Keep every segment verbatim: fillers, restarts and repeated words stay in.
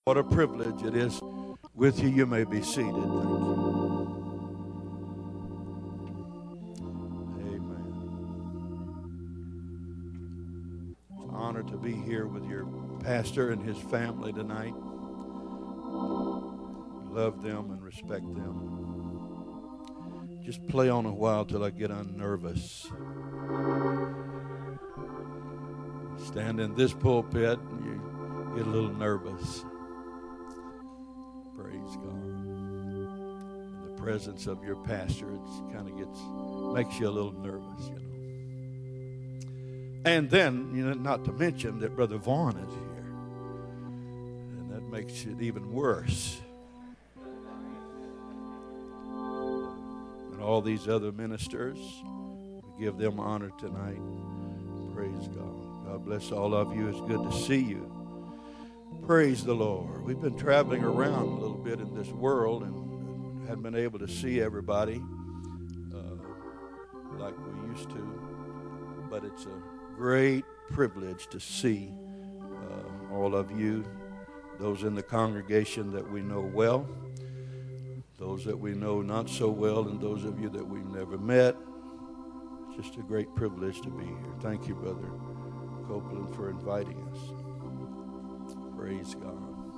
What a privilege it is with you. You may be seated. Thank you. Amen. It's an honor to be here with your pastor and his family tonight. Love them and respect them. Just play on a while till I get unnervous. Stand in this pulpit and you get a little nervous. Praise God. In the presence of your pastor, it kind of gets, makes you a little nervous, you know. And then, you know, not to mention that Brother Vaughn is here. And that makes it even worse. And all these other ministers, we give them honor tonight. Praise God. God bless all of you. It's good to see you. Praise the Lord. We've been traveling around a little bit in this world and hadn't been able to see everybody uh, like we used to. But it's a great privilege to see uh, all of you, those in the congregation that we know well, those that we know not so well, and those of you that we've never met. It's just a great privilege to be here. Thank you, Brother Copeland, for inviting us. Praise God.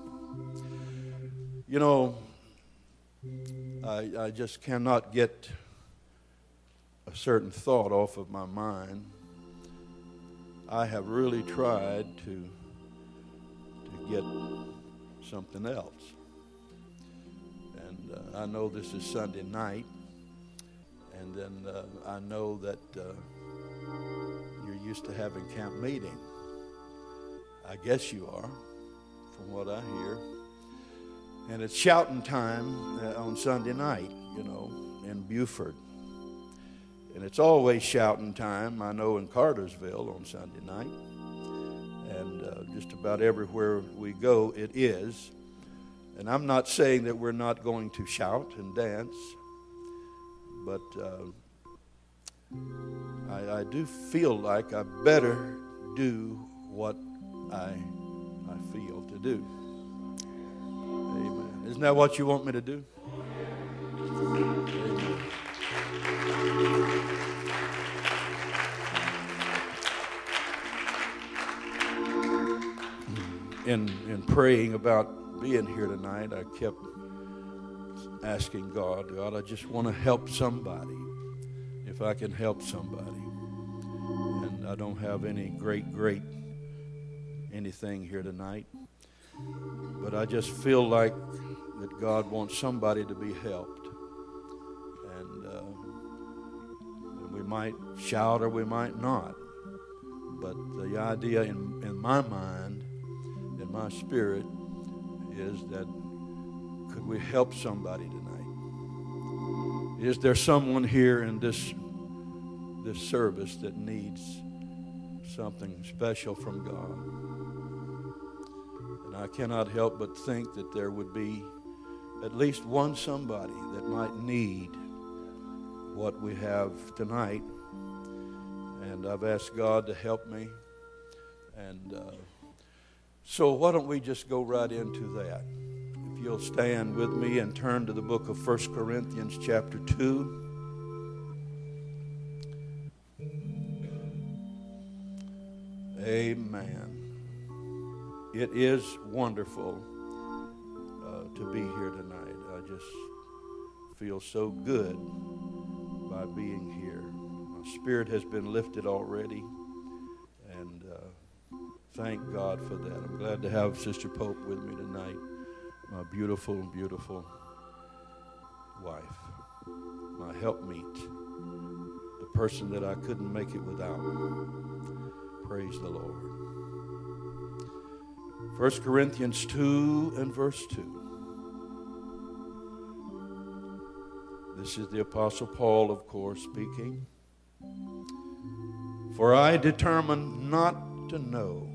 You know, I, I just cannot get a certain thought off of my mind. I have really tried to, to get something else. And uh, I know this is Sunday night, and then uh, I know that uh, you're used to having camp meeting. I guess you are, from what I hear. And it's shouting time uh, on Sunday night, you know, in Buford. And it's always shouting time, I know, in Cartersville on Sunday night. And uh, just about everywhere we go, it is. And I'm not saying that we're not going to shout and dance, but uh, I, I do feel like I better do what I, I feel to do. Amen. Isn't that what you want me to do? Amen. In, in praying about being here tonight, I kept asking God, God, I just want to help somebody, if I can help somebody. And I don't have any great, great anything here tonight, but I just feel like that God wants somebody to be helped. And, uh, and we might shout or we might not, but the idea in, in my mind, in my spirit, is that could we help somebody tonight? Is there someone here in this this service that needs something special from God? And I cannot help but think that there would be at least one somebody that might need what we have tonight. And I've asked God to help me. And uh, so why don't we just go right into that? If you'll stand with me and turn to the book of First Corinthians chapter two. Amen. It is wonderful uh, to be here tonight. I just feel so good by being here. My spirit has been lifted already, and uh, thank God for that. I'm glad to have Sister Pope with me tonight, my beautiful, beautiful wife, my helpmeet, the person that I couldn't make it without. Praise the Lord. First Corinthians two and verse two. This is the Apostle Paul, of course, speaking. For I determined not to know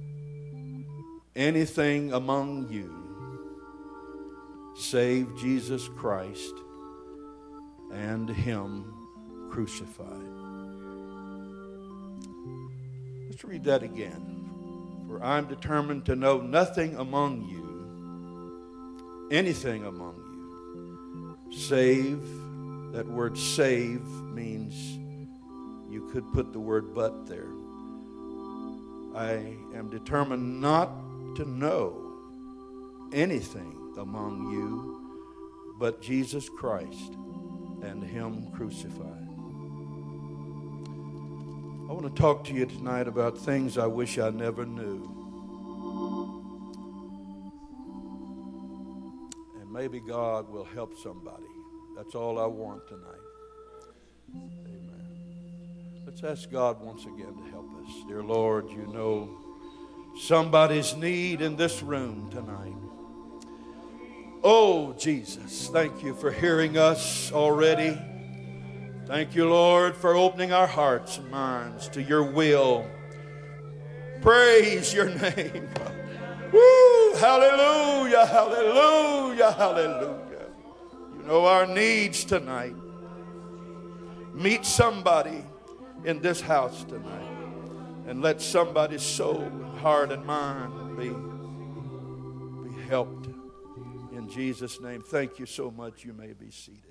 anything among you save Jesus Christ and Him crucified. Let's read that again. For I'm determined to know nothing among you anything among you. Save, that word save means you could put the word but there. I am determined not to know anything among you but Jesus Christ and Him crucified. I want to talk to you tonight about things I wish I never knew. And maybe God will help somebody. That's all I want tonight. Amen. Let's ask God once again to help us. Dear Lord, you know somebody's need in this room tonight. Oh, Jesus, thank you for hearing us already. Thank you, Lord, for opening our hearts and minds to your will. Praise your name. Woo! Hallelujah, hallelujah, hallelujah. You know our needs tonight. Meet somebody in this house tonight and let somebody's soul, heart, and mind be, be helped. In Jesus' name, thank you so much. You may be seated.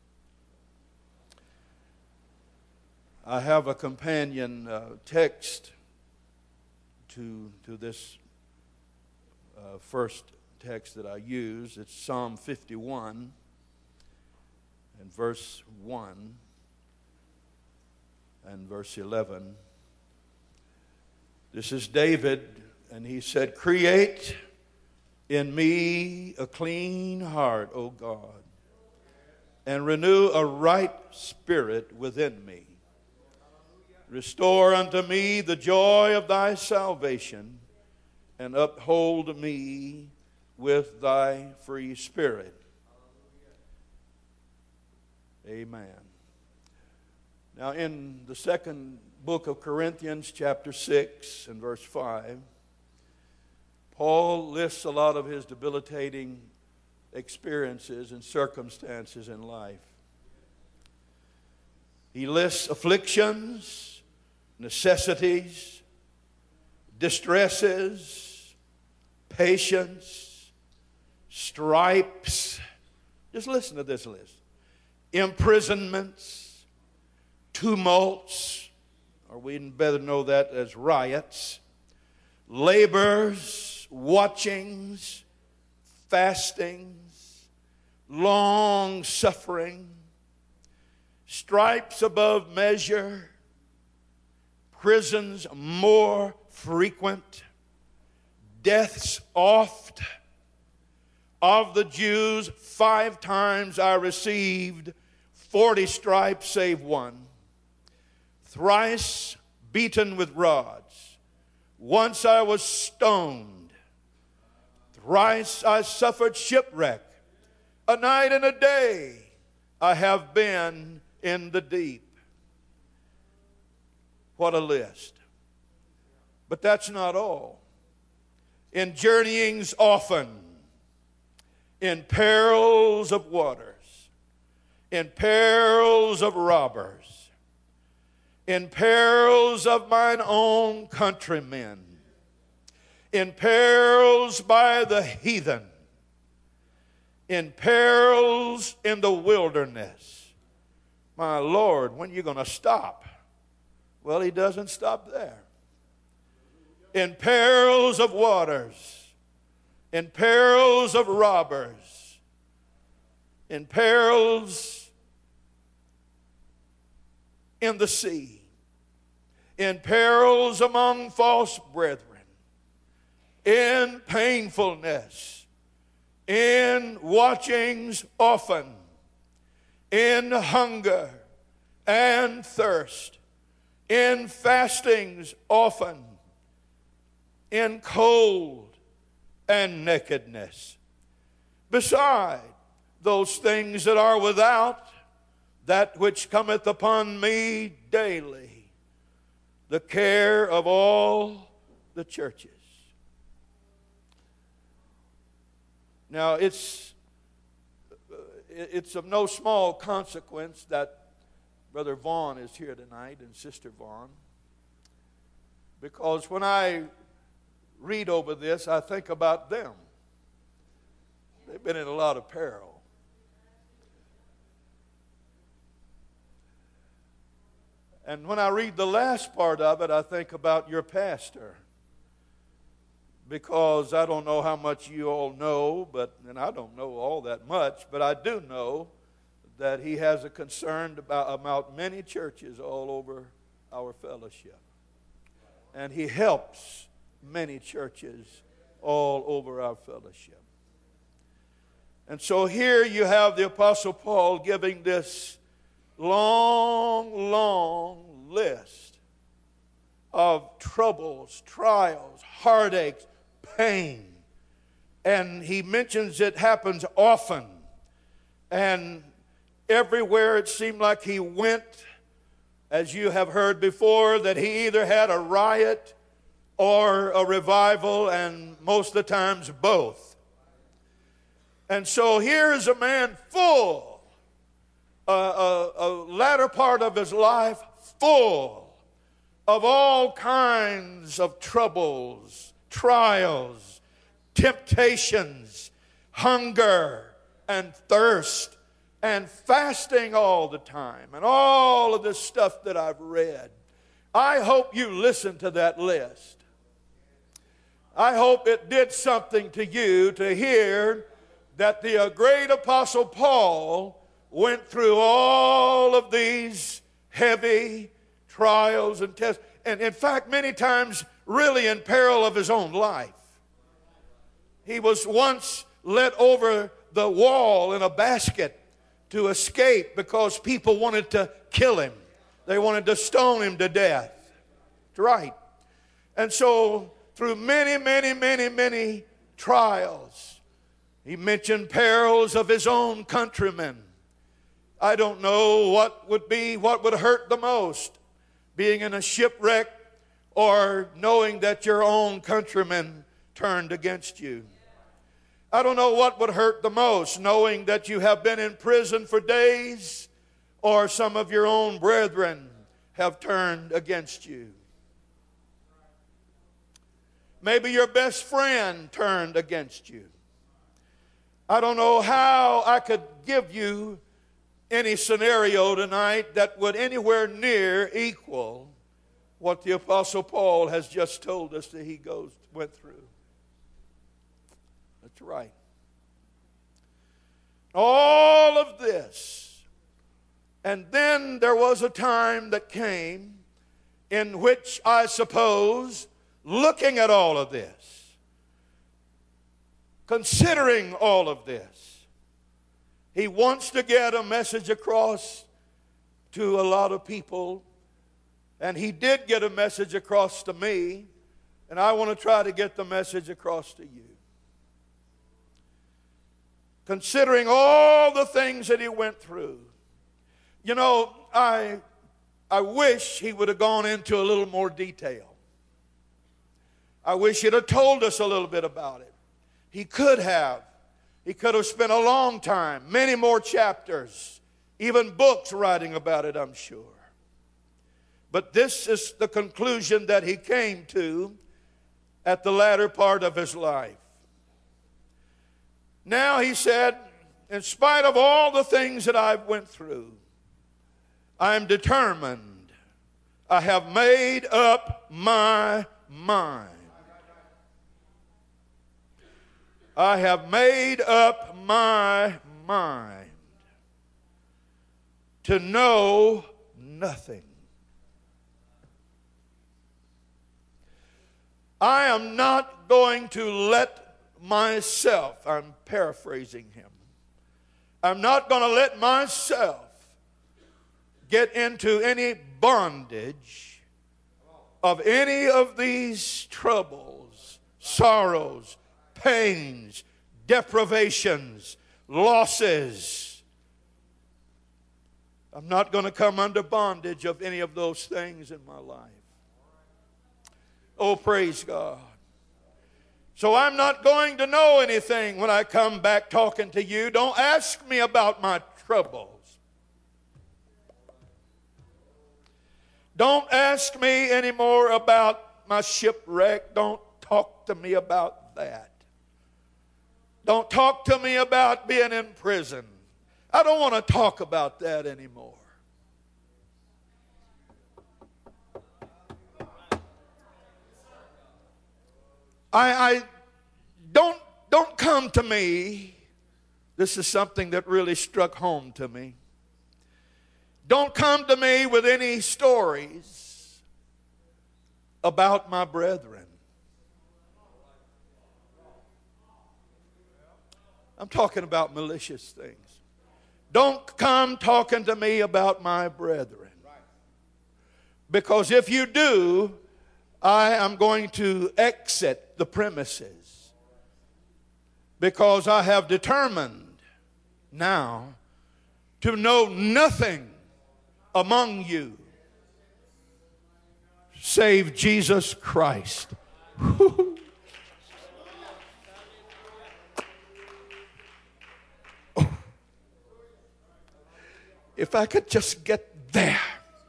I have a companion uh, text to, to this uh, first text that I use. It's Psalm fifty-one and verse one and verse eleven. This is David, and he said, "Create in me a clean heart, O God, and renew a right spirit within me. Restore unto me the joy of thy salvation, and uphold me with thy free spirit." Amen. Now, in the second book of Corinthians, chapter six and verse five, Paul lists a lot of his debilitating experiences and circumstances in life. He lists afflictions, necessities, distresses, patience, stripes. Just listen to this list. Imprisonments, tumults, or we better know that as riots, labors, watchings, fastings, long suffering, stripes above measure, prisons more frequent, deaths oft. Of the Jews, five times I received forty stripes save one. Thrice beaten with rods. Once I was stoned. Thrice I suffered shipwreck. A night and a day I have been in the deep. What a list. But that's not all. In journeyings often, in perils of waters, in perils of robbers, in perils of mine own countrymen, in perils by the heathen, in perils in the wilderness. My Lord, when are you going to stop? Well, he doesn't stop there. In perils of waters, in perils of robbers, in perils in the sea, in perils among false brethren, in painfulness, in watchings often, in hunger and thirst, in fastings often, in cold and nakedness. Beside those things that are without, that which cometh upon me daily, the care of all the churches. Now, it's, it's of no small consequence that Brother Vaughn is here tonight and Sister Vaughn, because when I read over this, I think about them. They You've been in a lot of peril. And when I read the last part of it, I think about your pastor. Because I don't know how much you all know, but and I don't know all that much, but I do know that he has a concern about, about many churches all over our fellowship. And he helps many churches all over our fellowship. And so here you have the Apostle Paul giving this long, long list of troubles, trials, heartaches, pain. And he mentions it happens often. And everywhere it seemed like he went, as you have heard before, that he either had a riot or a revival, and most of the times both. And so here is a man full, a, a, a latter part of his life full of all kinds of troubles, trials, temptations, hunger and thirst, and fasting all the time, and all of this stuff that I've read. I hope you listen to that list. I hope it did something to you to hear that the great Apostle Paul went through all of these heavy trials and tests, and in fact many times really in peril of his own life. He was once let over the wall in a basket to escape because people wanted to kill him. They wanted to stone him to death. That's right. And so through many, many, many, many trials, he mentioned perils of his own countrymen. I don't know what would be, what would hurt the most, being in a shipwreck or knowing that your own countrymen turned against you. I don't know what would hurt the most, knowing that you have been in prison for days or some of your own brethren have turned against you. Maybe your best friend turned against you. I don't know how I could give you any scenario tonight that would anywhere near equal what the Apostle Paul has just told us that he goes went through. That's right. All of this. And then there was a time that came in which I suppose, looking at all of this, considering all of this, he wants to get a message across to a lot of people. And he did get a message across to me. And I want to try to get the message across to you. Considering all the things that he went through. You know, I, I wish he would have gone into a little more detail. I wish he'd have told us a little bit about it. He could have. He could have spent a long time, many more chapters, even books writing about it, I'm sure. But this is the conclusion that he came to at the latter part of his life. Now he said, in spite of all the things that I've went through, I am determined. I have made up my mind. I have made up my mind to know nothing. I am not going to let myself, I'm paraphrasing him, I'm not going to let myself get into any bondage of any of these troubles, sorrows, pains, deprivations, losses. I'm not going to come under bondage of any of those things in my life. Oh, praise God. So I'm not going to know anything when I come back talking to you. Don't ask me about my troubles. Don't ask me anymore about my shipwreck. Don't talk to me about that. Don't talk to me about being in prison. I don't want to talk about that anymore. I, I don't, don't come to me. This is something that really struck home to me. Don't come to me with any stories about my brethren. I'm talking about malicious things. Don't come talking to me about my brethren. Because if you do, I am going to exit the premises. Because I have determined now to know nothing among you save Jesus Christ. If I could just get there.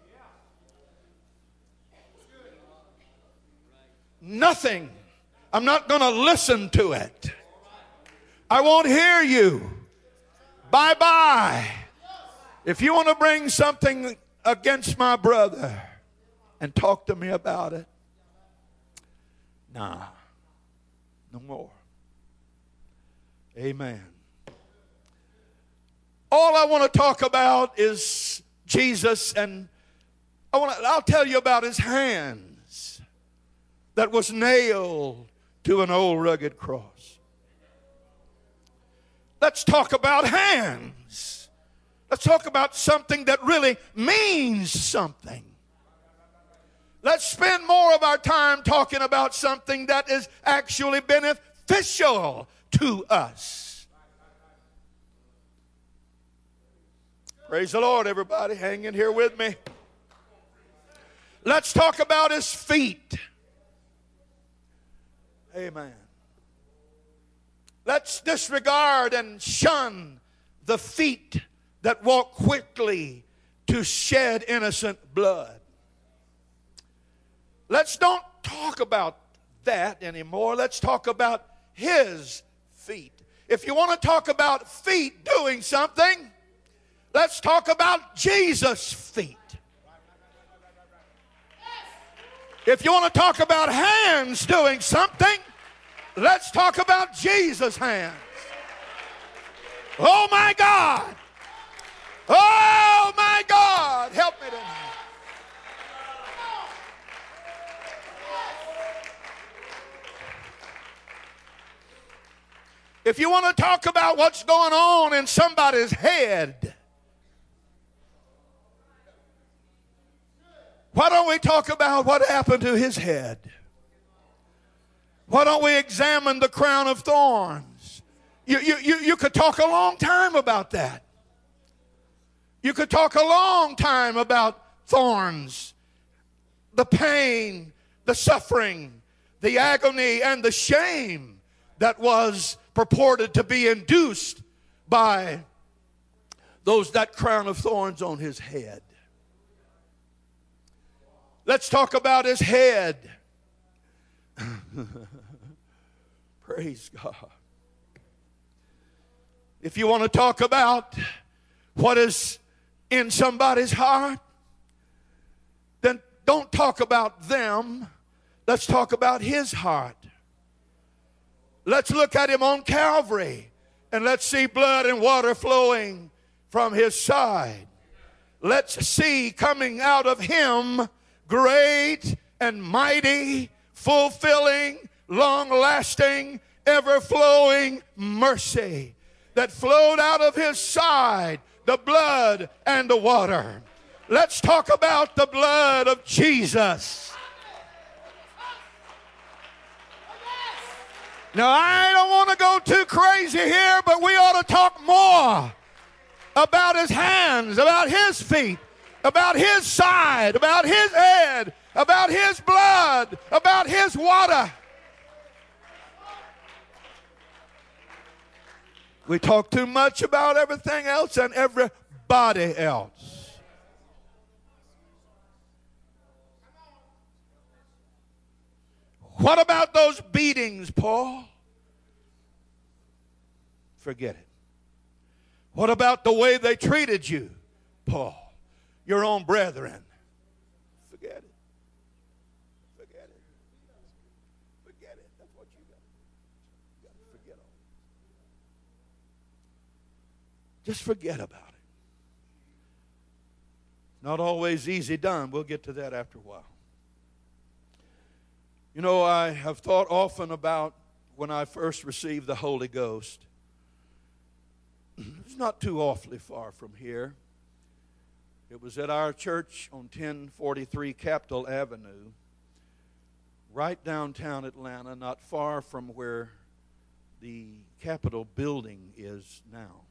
Nothing. I'm not going to listen to it. I won't hear you. Bye-bye. If you want to bring something against my brother and talk to me about it, nah, no more. Amen. All I want to talk about is Jesus, and I want to, I'll tell you about his hands that was nailed to an old rugged cross. Let's talk about hands. Let's talk about something that really means something. Let's spend more of our time talking about something that is actually beneficial to us. Praise the Lord, everybody. Hang in here with me. Let's talk about his feet. Amen. Let's disregard and shun the feet that walk quickly to shed innocent blood. Let's don't talk about that anymore. Let's talk about his feet. If you want to talk about feet doing something, let's talk about Jesus' feet. If you want to talk about hands doing something, let's talk about Jesus' hands. Oh my God. Oh my God. Help me tonight. If you want to talk about what's going on in somebody's head, why don't we talk about what happened to his head? Why don't we examine the crown of thorns? You, you, you, you could talk a long time about that. You could talk a long time about thorns, the pain, the suffering, the agony, and the shame that was purported to be induced by those that crown of thorns on his head. Let's talk about his head. Praise God. If you want to talk about what is in somebody's heart, then don't talk about them. Let's talk about his heart. Let's look at him on Calvary and let's see blood and water flowing from his side. Let's see coming out of him great and mighty, fulfilling, long-lasting, ever-flowing mercy that flowed out of his side, the blood and the water. Let's talk about the blood of Jesus. Now, I don't want to go too crazy here, but we ought to talk more about his hands, about his feet, about his side, about his head, about his blood, about his water. We talk too much about everything else and everybody else. What about those beatings, Paul? Forget it. What about the way they treated you, Paul? Your own brethren. Forget it. Forget it. Forget it. That's what you got. You got to forget all. Just forget about it. Not always easy done. We'll get to that after a while. You know, I have thought often about when I first received the Holy Ghost. It's not too awfully far from here. It was at our church on ten forty-three Capitol Avenue, right downtown Atlanta, not far from where the Capitol building is now.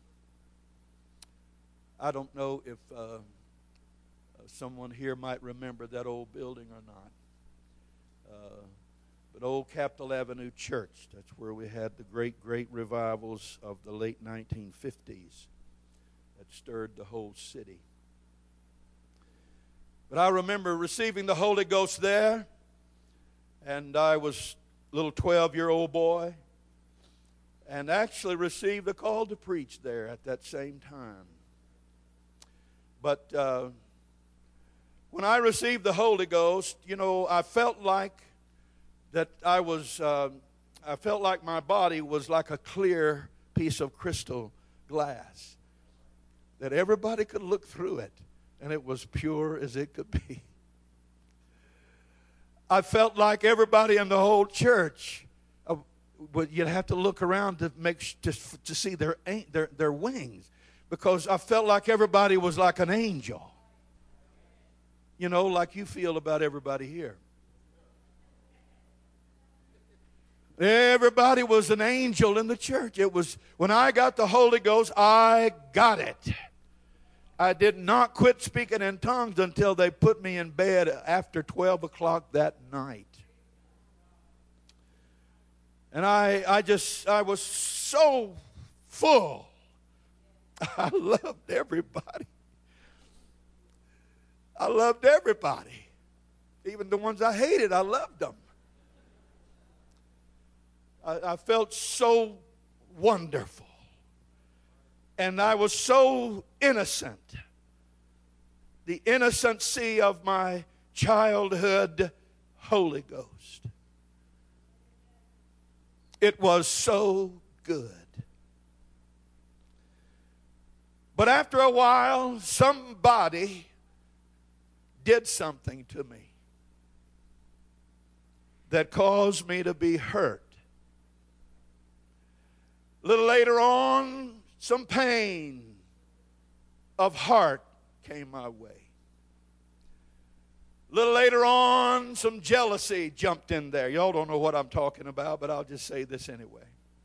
I don't know if uh, someone here might remember that old building or not. Uh, but Old Capitol Avenue Church, that's where we had the great, great revivals of the late nineteen fifties that stirred the whole city. But I remember receiving the Holy Ghost there, and I was a little twelve-year-old boy, and actually received a call to preach there at that same time. But uh, when I received the Holy Ghost, you know, I felt like that I was, uh, I felt like my body was like a clear piece of crystal glass, that everybody could look through it, and it was pure as it could be. I felt like everybody in the whole church, uh, but you'd have to look around to make to, to see their, their their wings, because I felt like everybody was like an angel. You know, like you feel about everybody here. Everybody was an angel in the church. It was, when I got the Holy Ghost, I got it. I did not quit speaking in tongues until they put me in bed after twelve o'clock that night. And I, I just, I was so full. I loved everybody. I loved everybody. Even the ones I hated, I loved them. I, I felt so wonderful. And I was so innocent. The innocency of my childhood Holy Ghost. It was so good. But after a while, somebody did something to me that caused me to be hurt. A little later on, some pain of heart came my way. A little later on, some jealousy jumped in there. Y'all don't know what I'm talking about, but I'll just say this anyway.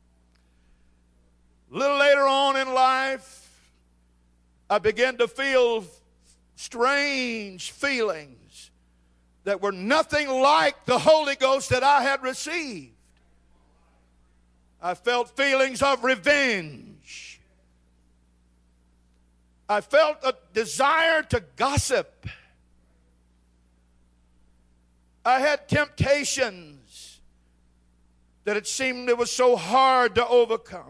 A little later on in life, I began to feel strange feelings that were nothing like the Holy Ghost that I had received. I felt feelings of revenge. I felt a desire to gossip. I had temptations that it seemed it was so hard to overcome.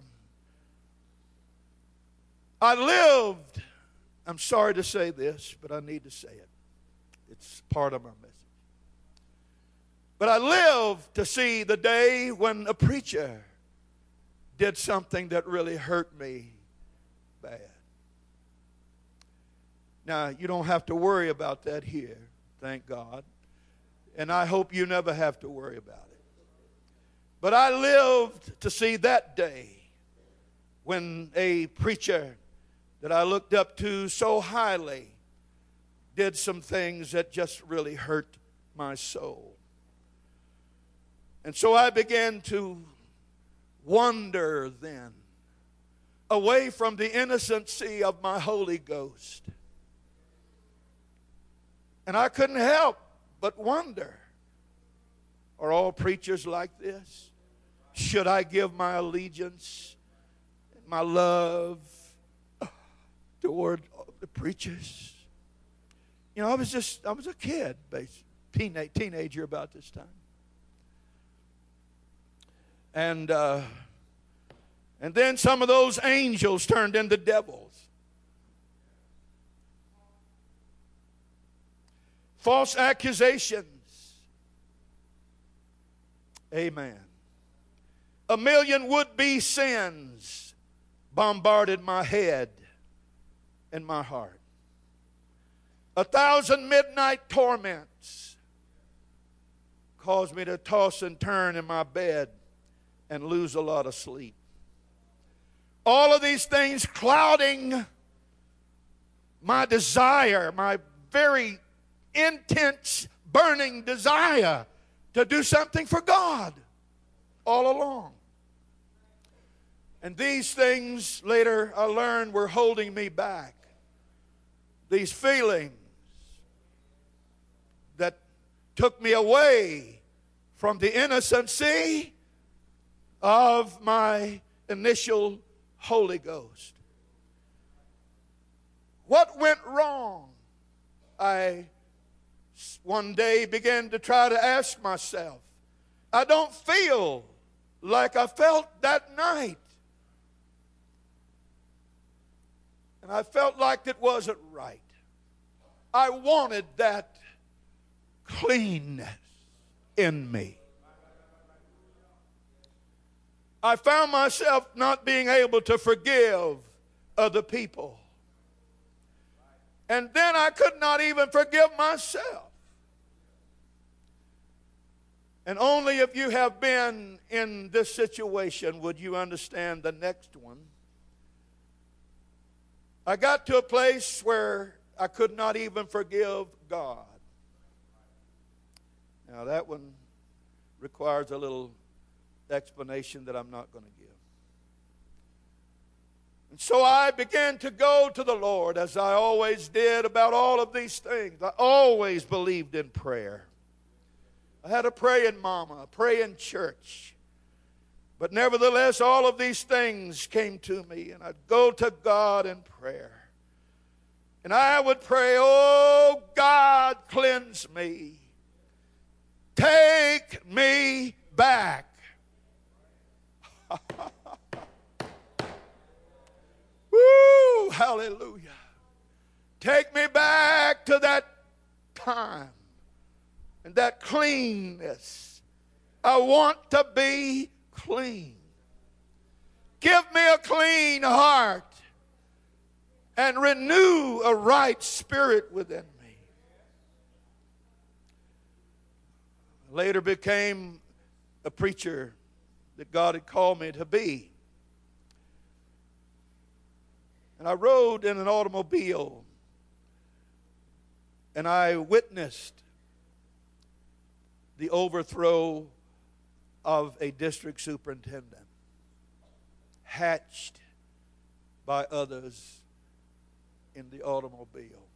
I lived, I'm sorry to say this, but I need to say it. It's part of my message. But I lived to see the day when a preacher did something that really hurt me bad. Now, you don't have to worry about that here, thank God. And I hope you never have to worry about it. But I lived to see that day when a preacher that I looked up to so highly did some things that just really hurt my soul. And so I began to wander then away from the innocency of my Holy Ghost. And I couldn't help but wonder, are all preachers like this? Should I give my allegiance, my love toward the preachers? You know, I was just, I was a kid, teenage, teenager about this time. And uh, And then some of those angels turned into devils. False accusations. Amen. A million would-be sins bombarded my head and my heart. A thousand midnight torments caused me to toss and turn in my bed and lose a lot of sleep. All of these things clouding my desire, my very intense, burning desire to do something for God all along. And these things, later I learned, were holding me back. These feelings that took me away from the innocency of my initial Holy Ghost. What went wrong? I one day began to try to ask myself. I don't feel like I felt that night. And I felt like it wasn't right. I wanted that cleanness in me. I found myself not being able to forgive other people. And then I could not even forgive myself. And only if you have been in this situation would you understand the next one. I got to a place where I could not even forgive God. Now that one requires a little explanation that I'm not going to give. And so I began to go to the Lord, as I always did, about all of these things. I always believed in prayer. I had a praying mama, a praying church. But nevertheless, all of these things came to me, and I'd go to God in prayer. And I would pray, oh God, cleanse me. Take me back. Woo, hallelujah. Take me back to that time and that cleanness. I want to be clean. Give me a clean heart and renew a right spirit within me. Later became a preacher that God had called me to be. And I rode in an automobile and I witnessed the overthrow of a district superintendent, hatched by others in the automobile.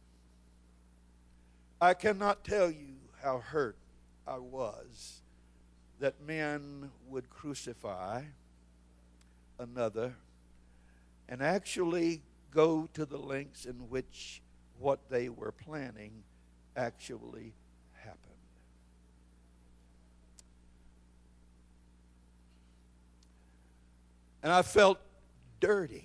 I cannot tell you how hurt I was that men would crucify another and actually go to the lengths in which what they were planning actually happened. And I felt dirty.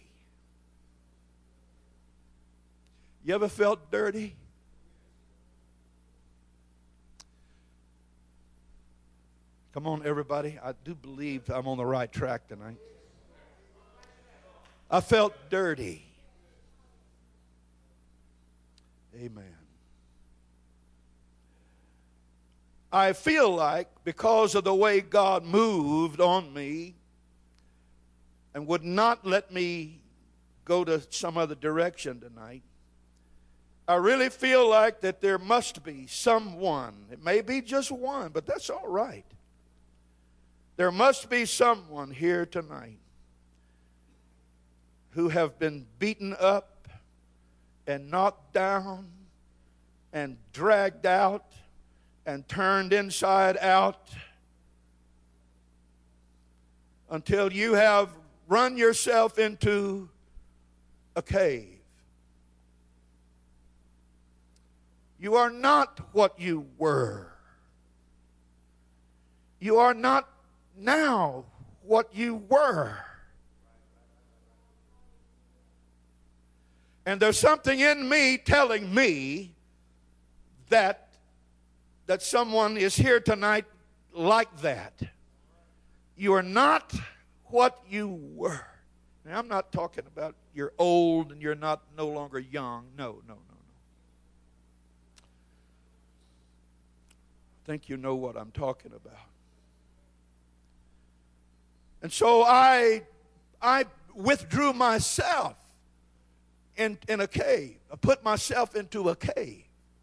You ever felt dirty? Come on, everybody. I do believe I'm on the right track tonight. I felt dirty. Amen. I feel like because of the way God moved on me and would not let me go to some other direction tonight, I really feel like that there must be someone. It may be just one, but that's all right. There must be someone here tonight who have been beaten up and knocked down and dragged out and turned inside out until you have run yourself into a cave. You are not what you were. You are not now what you were. And there's something in me telling me that, that someone is here tonight like that. You are not what you were. Now, I'm not talking about you're old and you're not no longer young. No, no, no, no. I think you know what I'm talking about. And so I, I withdrew myself in, in a cave. I put myself into a cave.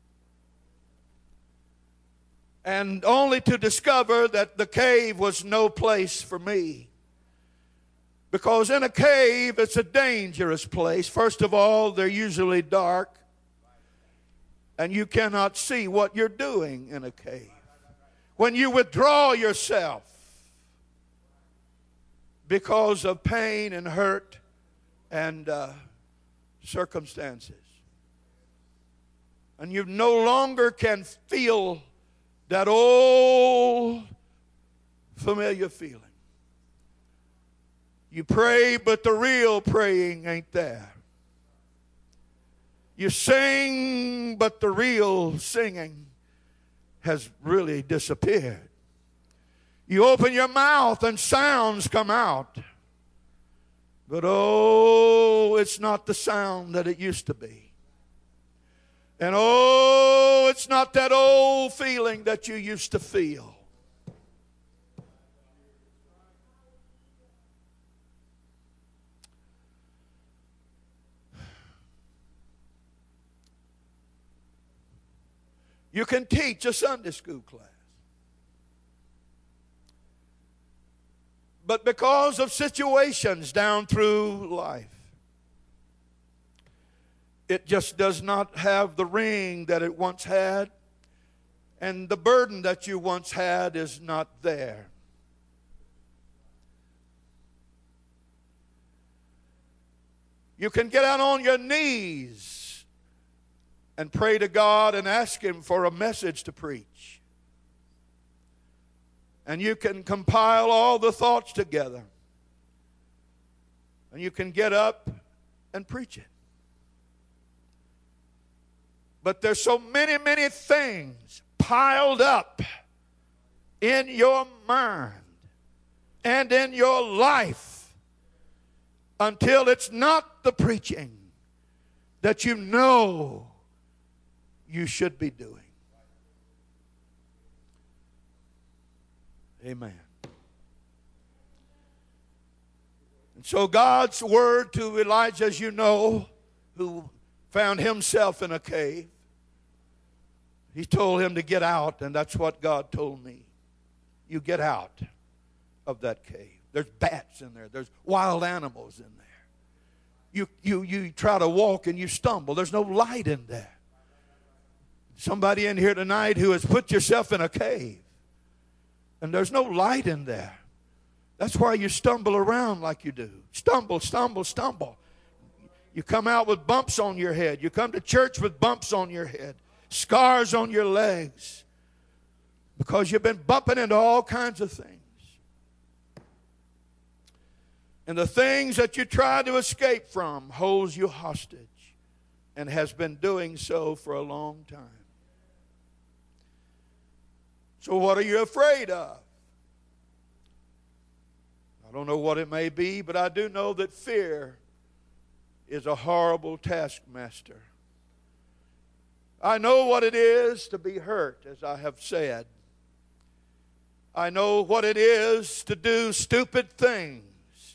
And only to discover that the cave was no place for me. Because in a cave, it's a dangerous place. First of all, they're usually dark. And you cannot see what you're doing in a cave. When you withdraw yourself because of pain and hurt and uh, circumstances. And you no longer can feel that old familiar feeling. You pray, but the real praying ain't there. You sing, but the real singing has really disappeared. You open your mouth and sounds come out. But oh, it's not the sound that it used to be. And oh, it's not that old feeling that you used to feel. You can teach a Sunday school class. But because of situations down through life, it just does not have the ring that it once had. And the burden that you once had is not there. You can get out on your knees and pray to God and ask Him for a message to preach. And you can compile all the thoughts together. And you can get up and preach it. But there's so many, many things piled up in your mind and in your life until it's not the preaching that you know you should be doing. Amen. And so God's word to Elijah, as you know, who found himself in a cave, He told him to get out, and that's what God told me. You get out of that cave. There's bats in there. There's wild animals in there. You, you, you try to walk and you stumble. There's no light in there. Somebody in here tonight who has put yourself in a cave, and there's no light in there. That's why you stumble around like you do. Stumble, stumble, stumble. You come out with bumps on your head. You come to church with bumps on your head. Scars on your legs. Because you've been bumping into all kinds of things. And the things that you try to escape from holds you hostage. And has been doing so for a long time. So what are you afraid of? I don't know what it may be, but I do know that fear is a horrible taskmaster. I know what it is to be hurt, as I have said. I know what it is to do stupid things.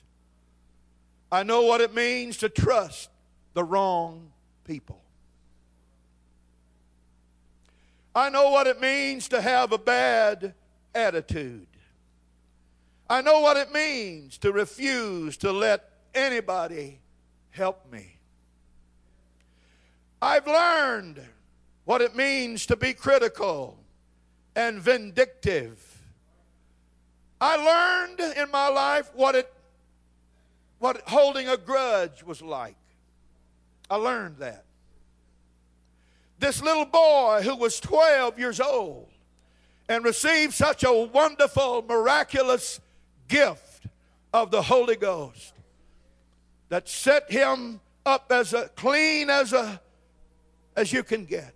I know what it means to trust the wrong people. I know what it means to have a bad attitude. I know what it means to refuse to let anybody help me. I've learned what it means to be critical and vindictive. I learned in my life what it what holding a grudge was like. I learned that. This little boy who was twelve years old and received such a wonderful, miraculous gift of the Holy Ghost that set him up as a, clean as a as you can get.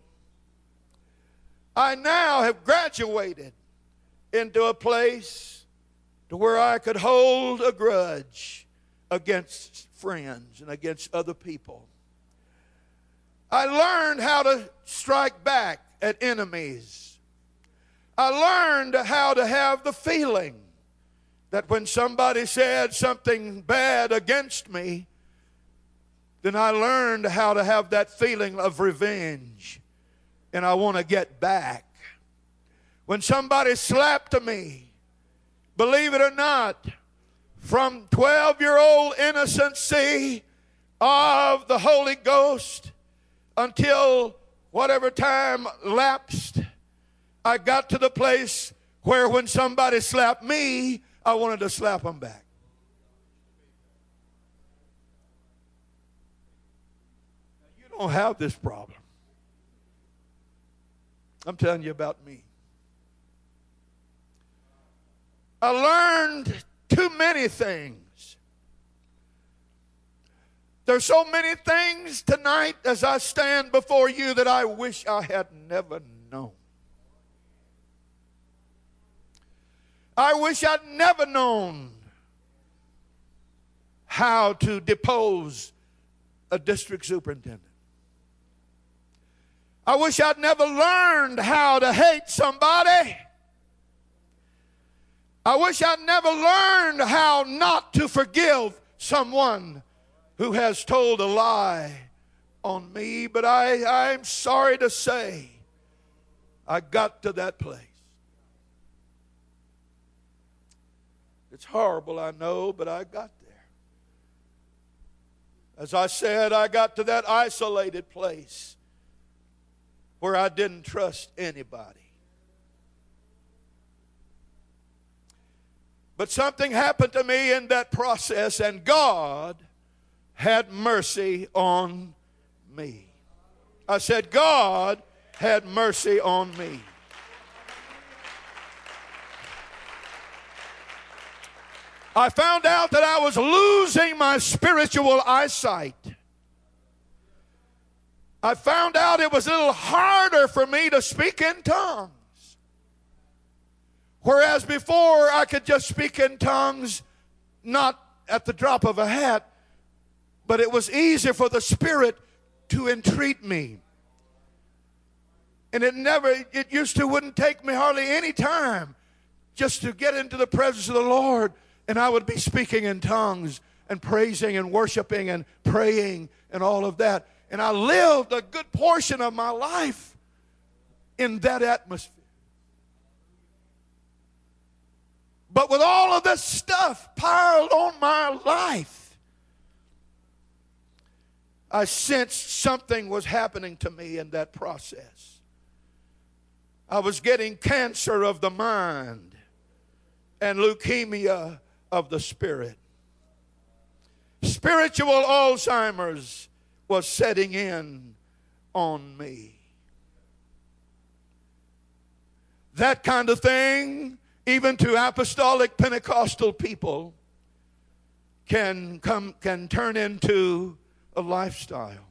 I now have graduated into a place to where I could hold a grudge against friends and against other people. I learned how to strike back at enemies. I learned how to have the feeling that when somebody said something bad against me, then I learned how to have that feeling of revenge. And I want to get back. When somebody slapped me, believe it or not, from twelve-year-old innocency of the Holy Ghost until whatever time lapsed, I got to the place where when somebody slapped me, I wanted to slap them back. You don't have this problem. I'm telling you about me. I learned too many things. There's so many things tonight as I stand before you that I wish I had never known. I wish I'd never known how to depose a district superintendent. I wish I'd never learned how to hate somebody. I wish I'd never learned how not to forgive someone who has told a lie on me. But I, I'm sorry to say, I got to that place. It's horrible, I know, but I got there. As I said, I got to that isolated place where I didn't trust anybody. But something happened to me in that process, and God had mercy on me. I said, God had mercy on me. I found out that I was losing my spiritual eyesight. I found out it was a little harder for me to speak in tongues. Whereas before I could just speak in tongues, not at the drop of a hat, but it was easier for the Spirit to entreat me. And it never, it used to wouldn't take me hardly any time just to get into the presence of the Lord, and I would be speaking in tongues and praising and worshiping and praying and all of that. And I lived a good portion of my life in that atmosphere. But with all of this stuff piled on my life, I sensed something was happening to me in that process. I was getting cancer of the mind and leukemia of the spirit. Spiritual Alzheimer's was setting in on me. That kind of thing, even to apostolic Pentecostal people, can come can turn into a lifestyle.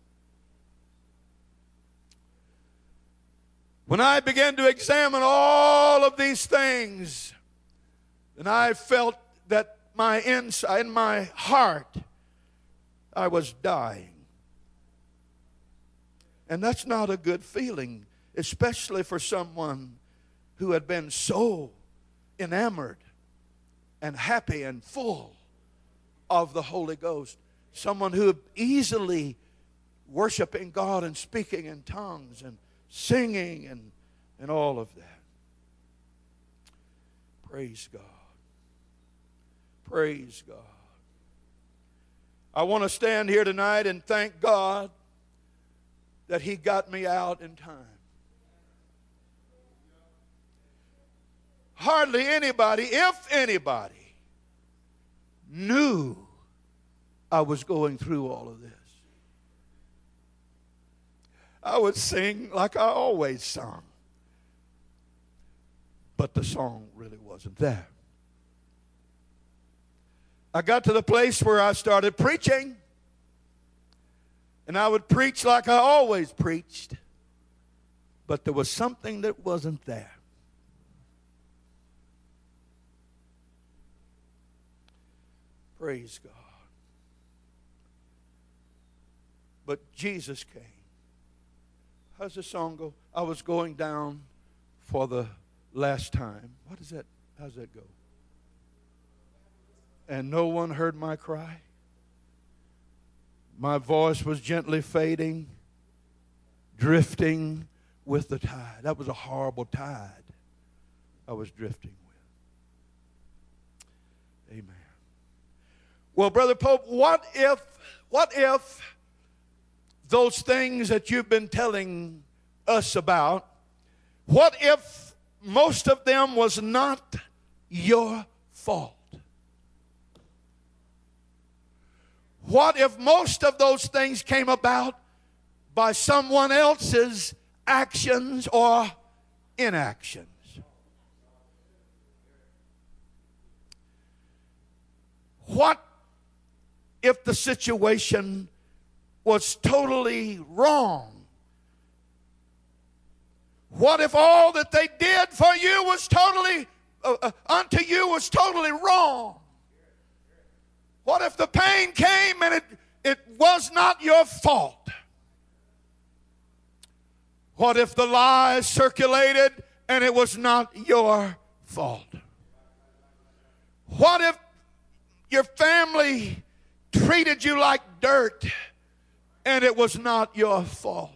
When I began to examine all of these things, and I felt that my inside, in my heart, I was dying. And that's not a good feeling, especially for someone who had been so enamored and happy and full of the Holy Ghost. Someone who easily worshiping God and speaking in tongues and singing and, and all of that. Praise God. Praise God. I want to stand here tonight and thank God that He got me out in time. Hardly anybody, if anybody, knew I was going through all of this. I would sing like I always sung, but the song really wasn't there. I got to the place where I started preaching, And I would preach like I always preached. But there was something that wasn't there. Praise God. But Jesus came. How's the song go? I was going down for the last time. What is that? How's that go? And no one heard my cry. My voice was gently fading, drifting with the tide. That was a horrible tide I was drifting with. Amen. Well, Brother Pope, what if, what if those things that you've been telling us about, what if most of them was not your fault? What if most of those things came about by someone else's actions or inactions? What if the situation was totally wrong? What if all that they did for you was totally, uh, uh, unto you was totally wrong? What if the pain came and it, it was not your fault? What if the lies circulated and it was not your fault? What if your family treated you like dirt and it was not your fault?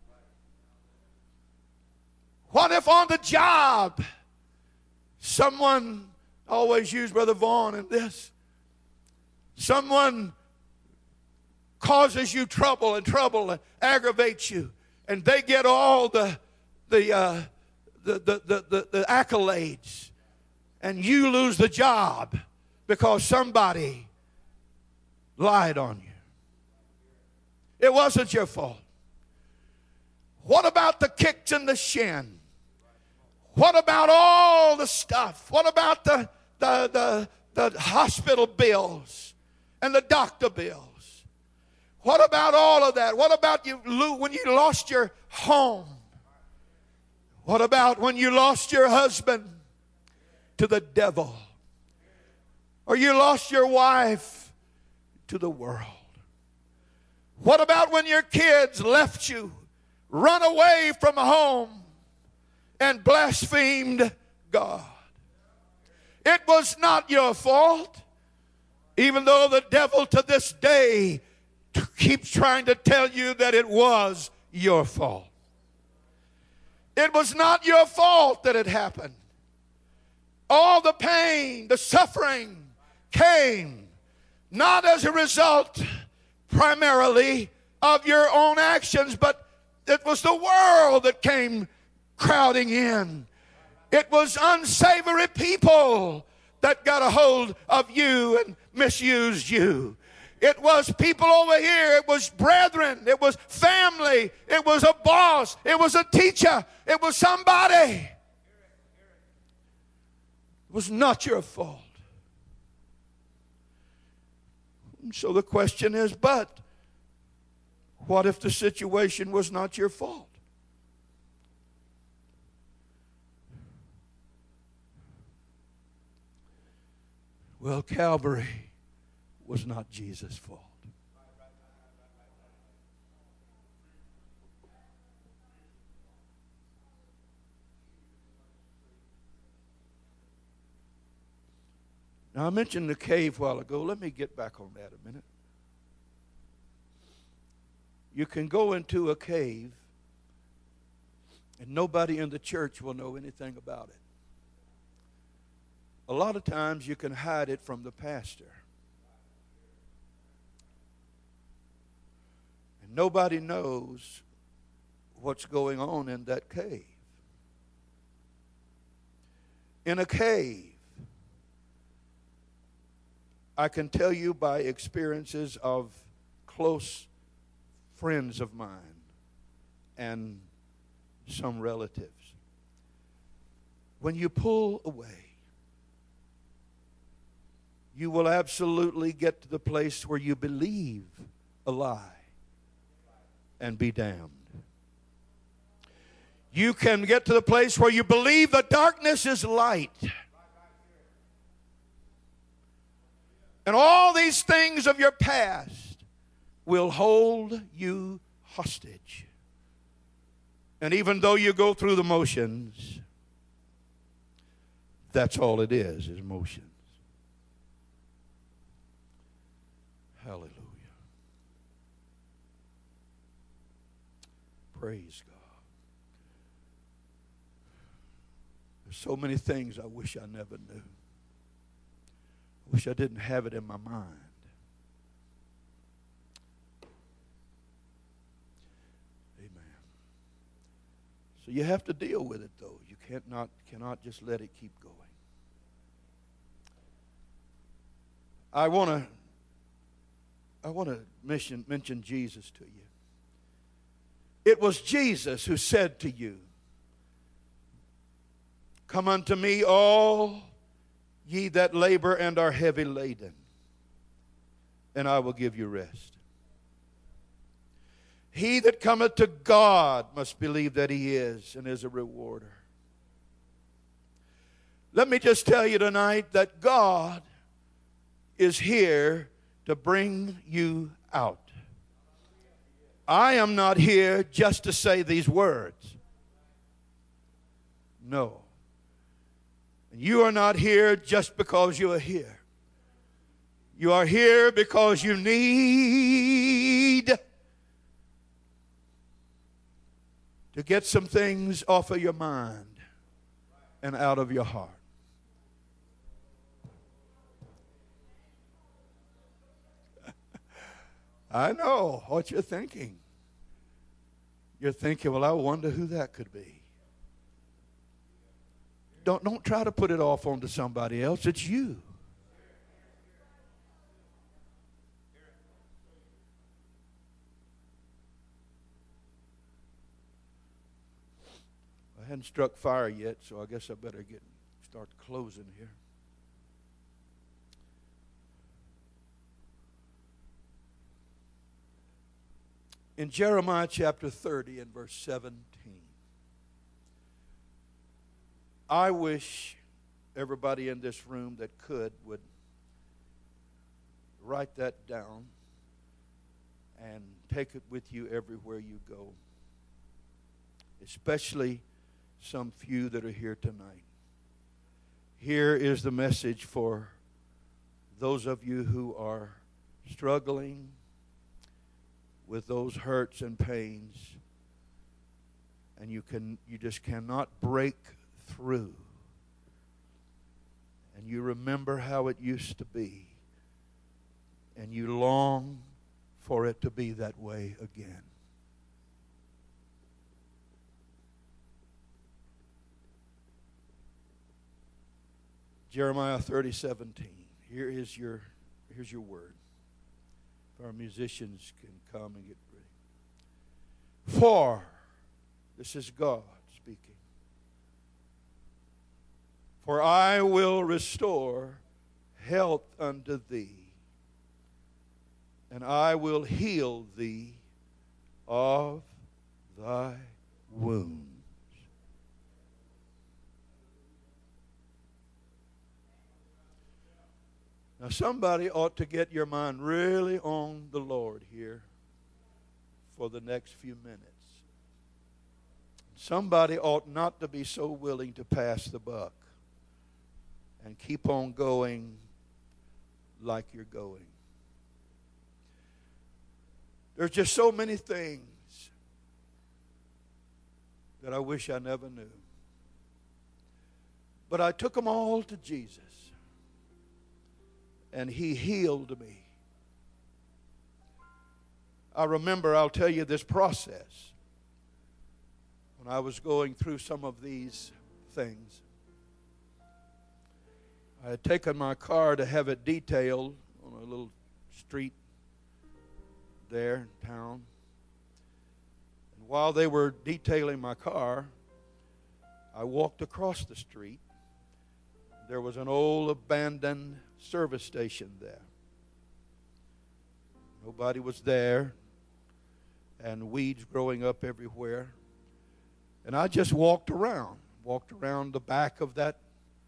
What if on the job someone, I always use Brother Vaughn in this, someone causes you trouble and trouble and aggravates you, and they get all the the uh, the, the, the, the the accolades, and you lose the job because somebody lied on you. It wasn't your fault. What about the kicks in the shin? What about all the stuff? What about the the the, the hospital bills and the doctor bills? What about all of that? What about you when you lost your home? What about when you lost your husband to the devil? Or you lost your wife to the world? What about when your kids left you, run away from home, and blasphemed God? It was not your fault, even though the devil to this day keeps trying to tell you that it was your fault. It was not your fault that it happened. All the pain, the suffering came not as a result primarily of your own actions, but it was the world that came crowding in. It was unsavory people that got a hold of you and misused you. It was people over here. It was brethren. It was family. It was a boss. It was a teacher. It was somebody. It was not your fault. So the question is, but what if the situation was not your fault? Well, Calvary was not Jesus' fault. Now, I mentioned the cave a while ago. Let me get back on that a minute. You can go into a cave and nobody in the church will know anything about it. A lot of times you can hide it from the pastor. And nobody knows what's going on in that cave. In a cave, I can tell you by experiences of close friends of mine and some relatives. When you pull away, you will absolutely get to the place where you believe a lie. and be damned. You can get to the place where you believe the darkness is light. And all these things of your past will hold you hostage. And even though you go through the motions, that's all it is, is motions. Hallelujah. Praise God. There's so many things I wish I never knew. I wish I didn't have it in my mind. Amen. So you have to deal with it, though. You can't not, cannot just let it keep going. I want to I want to mention, mention Jesus to you. It was Jesus who said to you, "Come unto me, all ye that labor and are heavy laden, and I will give you rest." He that cometh to God must believe that He is, and is a rewarder. Let me just tell you tonight that God is here to bring you out. I am not here just to say these words. No. You are not here just because you are here. You are here because you need to get some things off of your mind and out of your heart. I know what you're thinking. You're thinking, well, I wonder who that could be. Don't, don't try to put it off onto somebody else. It's you. I hadn't struck fire yet, so I guess I better get start closing here. In Jeremiah chapter thirty and verse seventeen, I wish everybody in this room that could would write that down and take it with you everywhere you go, especially some few that are here tonight. Here is the message for those of you who are struggling with those hurts and pains, and you can you just cannot break through, and you remember how it used to be, and you long for it to be that way again. Jeremiah thirty seventeen. Here is your here's your word. If our musicians can come and get ready. For, this is God speaking, for I will restore health unto thee, and I will heal thee of thy wounds. Now, somebody ought to get your mind really on the Lord here for the next few minutes. Somebody ought not to be so willing to pass the buck and keep on going like you're going. There's just so many things that I wish I never knew. But I took them all to Jesus. And He healed me. I remember, I'll tell you this process. When I was going through some of these things, I had taken my car to have it detailed on a little street there in town. And while they were detailing my car, I walked across the street. There was an old abandoned service station there. Nobody was there. and weeds growing up everywhere. And I just walked around, walked around the back of that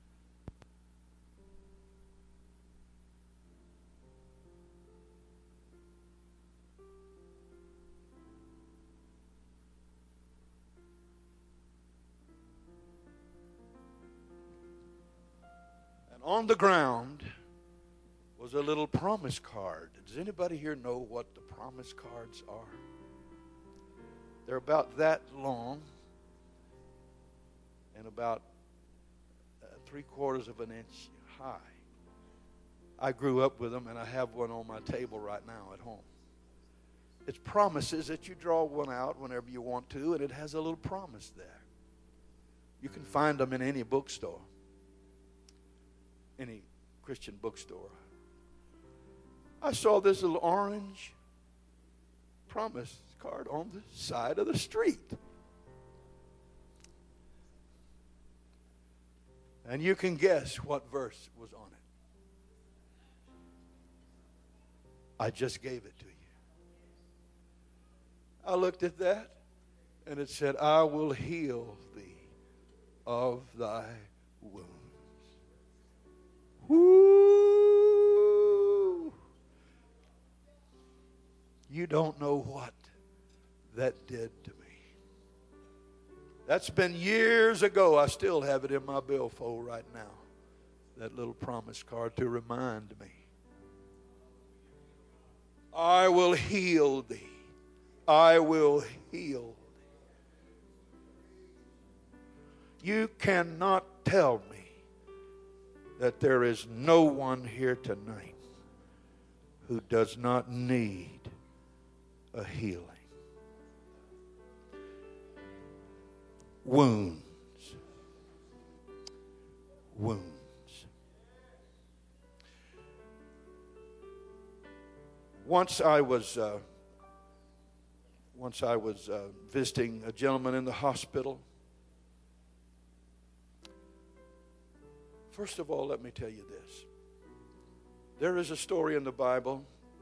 and on the ground was a little promise card. Does anybody here know what the promise cards are? They're about that long and about uh, three quarters of an inch high. I grew up with them, and I have one on my table right now at home. It's promises that you draw one out whenever you want to, and it has a little promise there. You can find them in any bookstore, any Christian bookstore. I saw this little orange promise card on the side of the street. And you can guess what verse was on it. I just gave it to you. I looked at that, and it said, I will heal thee of thy wounds. Woo! You don't know what that did to me. That's been years ago. I still have it in my billfold right now. That little promise card to remind me. I will heal thee. I will heal thee. You cannot tell me that there is no one here tonight who does not need a healing. Wounds. Wounds. Once I was uh, once I was uh, visiting a gentleman in the hospital. First of all, let me tell you this. There is a story in the Bible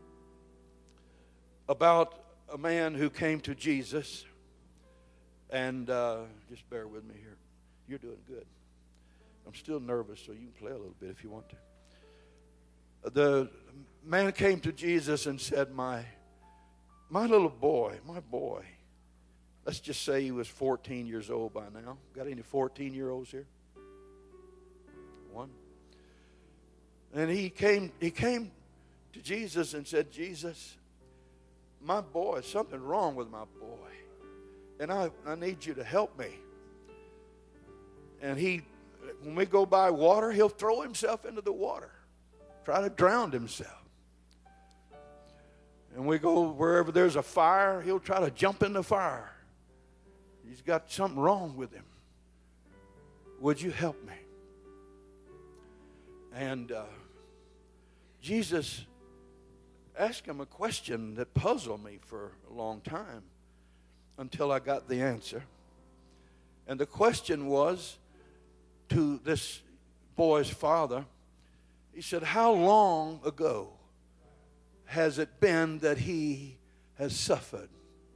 about a man who came to Jesus. And uh, just bear with me here. You're doing good. I'm still nervous, so you can play a little bit if you want to. The man came to Jesus and said, my, my little boy, my boy, let's just say he was fourteen years old by now. Got any fourteen-year-olds here? One. And he came, he came to Jesus and said, Jesus, my boy, something wrong with my boy. And I, I need you to help me. And he, when we go by water, he'll throw himself into the water. Try to drown himself. And we go wherever there's a fire, he'll try to jump in the fire. He's got something wrong with him. Would you help me? And uh, Jesus asked him a question that puzzled me for a long time, until I got the answer. And the question was to this boy's father. He said, how long ago has it been that he has suffered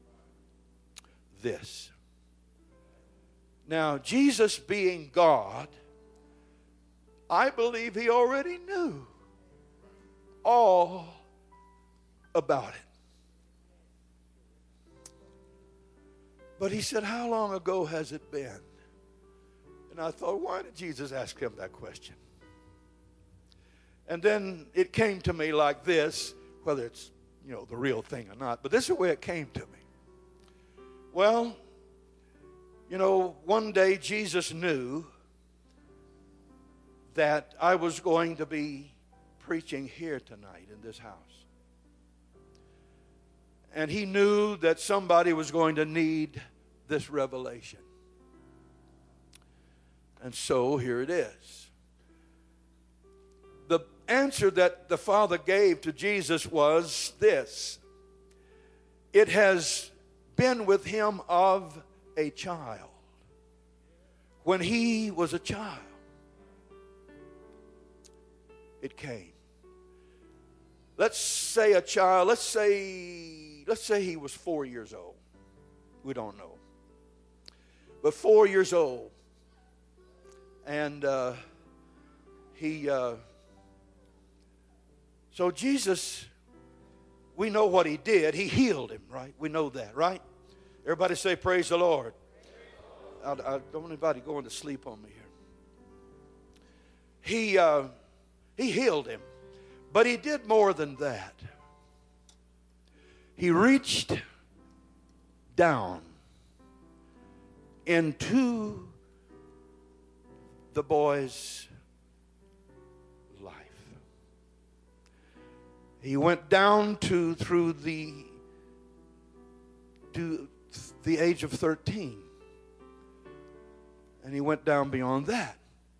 this? Now, Jesus being God, I believe he already knew all about it. But he said, how long ago has it been? And I thought, why did Jesus ask him that question? And then it came to me like this, whether it's, you know, the real thing or not, but this is the way it came to me. Well, you know, one day Jesus knew that I was going to be preaching here tonight in this house. And he knew that somebody was going to need this revelation. And so here it is. The answer that the Father gave to Jesus was this. It has been with him of a child. When he was a child, it came. let's say a child, let's say, let's say he was four years old. We don't know. But four years old. And uh, he, uh, so Jesus, we know what he did. He healed him, right? We know that, right? Everybody say, praise the Lord. I, I don't want anybody going to sleep on me here. He, uh, he healed him. But he did more than that. He reached down into the boy's life. He went down to through the to the age of thirteen. And he went down beyond that.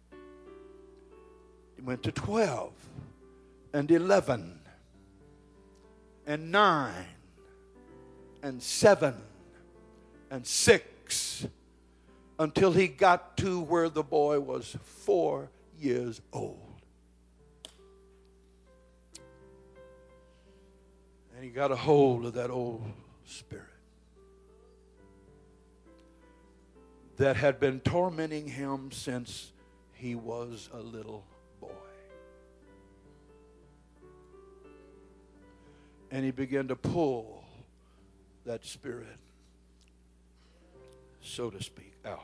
He went to twelve and eleven and nine and seven and six until he got to where the boy was four years old. And he got a hold of that old spirit that had been tormenting him since he was a little boy. And he began to pull that spirit, so to speak, out.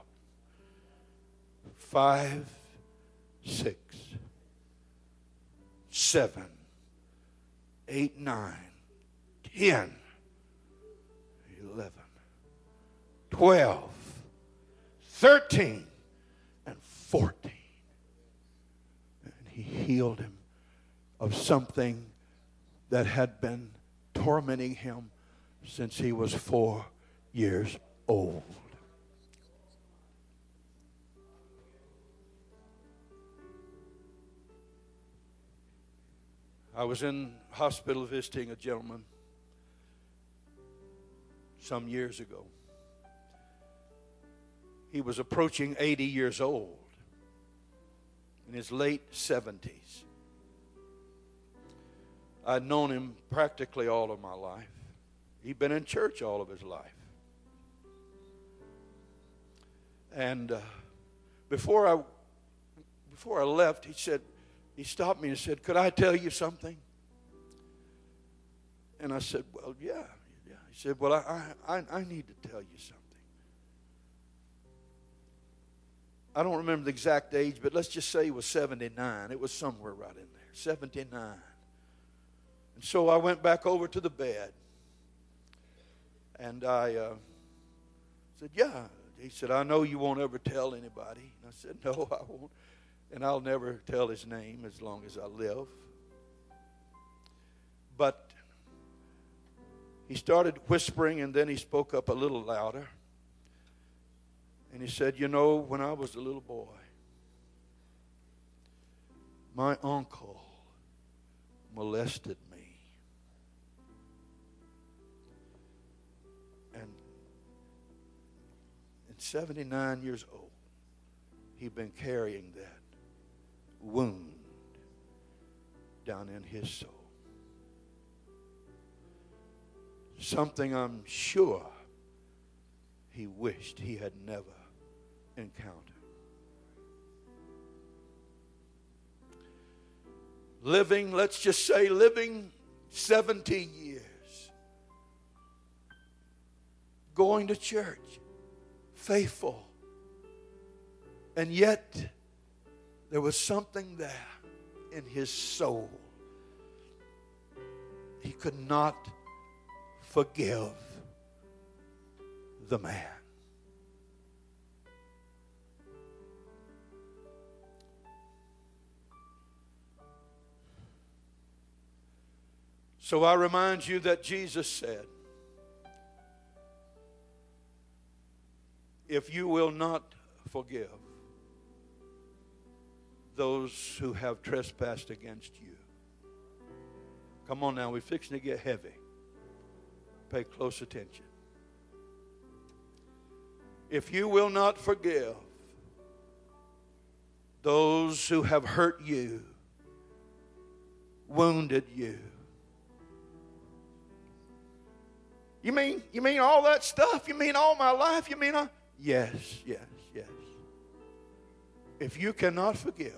Five, six, seven, eight, nine, ten, eleven, twelve, thirteen, and fourteen. And he healed him of something that had been tormenting him since he was four years old. I was in hospital visiting a gentleman some years ago. He was approaching eighty years old, in his late seventies. I'd known him practically all of my life. He'd been in church all of his life. And uh, before I before I left, he said, he stopped me and said, "Could I tell you something?" And I said, "Well, yeah, yeah." He said, "Well, I I, I need to tell you something." I don't remember the exact age, but let's just say he was seventy-nine. It was somewhere right in there, seventy-nine. And so I went back over to the bed, and I uh, said, "Yeah." He said, "I know you won't ever tell anybody." And I said, "No, I won't. And I'll never tell his name as long as I live." But he started whispering, and then he spoke up a little louder. And he said, "You know, when I was a little boy, my uncle molested me. And at seventy-nine years old, he'd been carrying that wound down in his soul. Something I'm sure he wished he had never encountered." Living, let's just say, living seventy years. Going to church. Faithful. And yet, there was something there in his soul. He could not forgive the man. So I remind you that Jesus said, "If you will not forgive those who have trespassed against you." Come on now, we're fixing to get heavy. Pay close attention. If you will not forgive those who have hurt you, wounded you, You mean, you mean all that stuff? You mean all my life? You mean all? Yes, yes, yes. If you cannot forgive,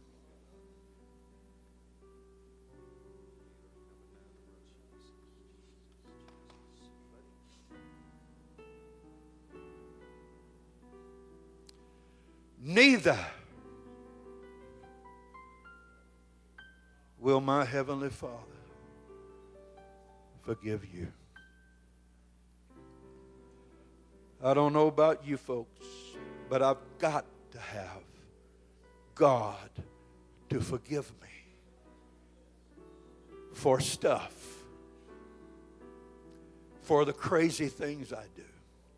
neither will my Heavenly Father forgive you. I don't know about you folks, but I've got to have God to forgive me for stuff, for the crazy things I do.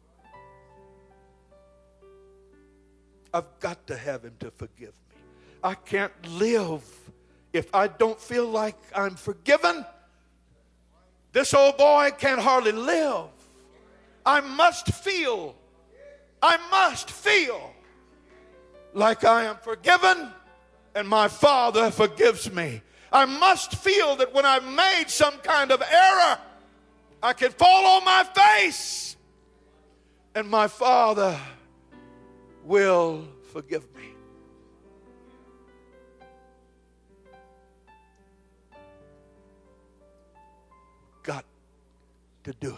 I've got to have Him to forgive me. I can't live if I don't feel like I'm forgiven. This old boy can't hardly live. I must feel, I must feel like I am forgiven and my Father forgives me. I must feel that when I've made some kind of error, I can fall on my face and my Father will forgive me. Got to do it.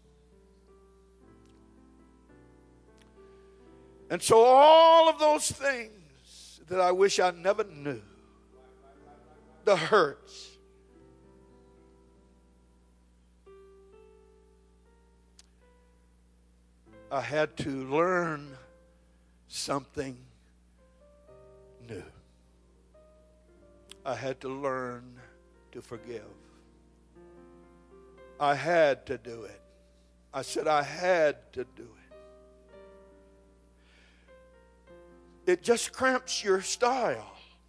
And so all of those things that I wish I never knew, the hurts, I had to learn something new. I had to learn to forgive. I had to do it. I said I had to do it. It just cramps your style.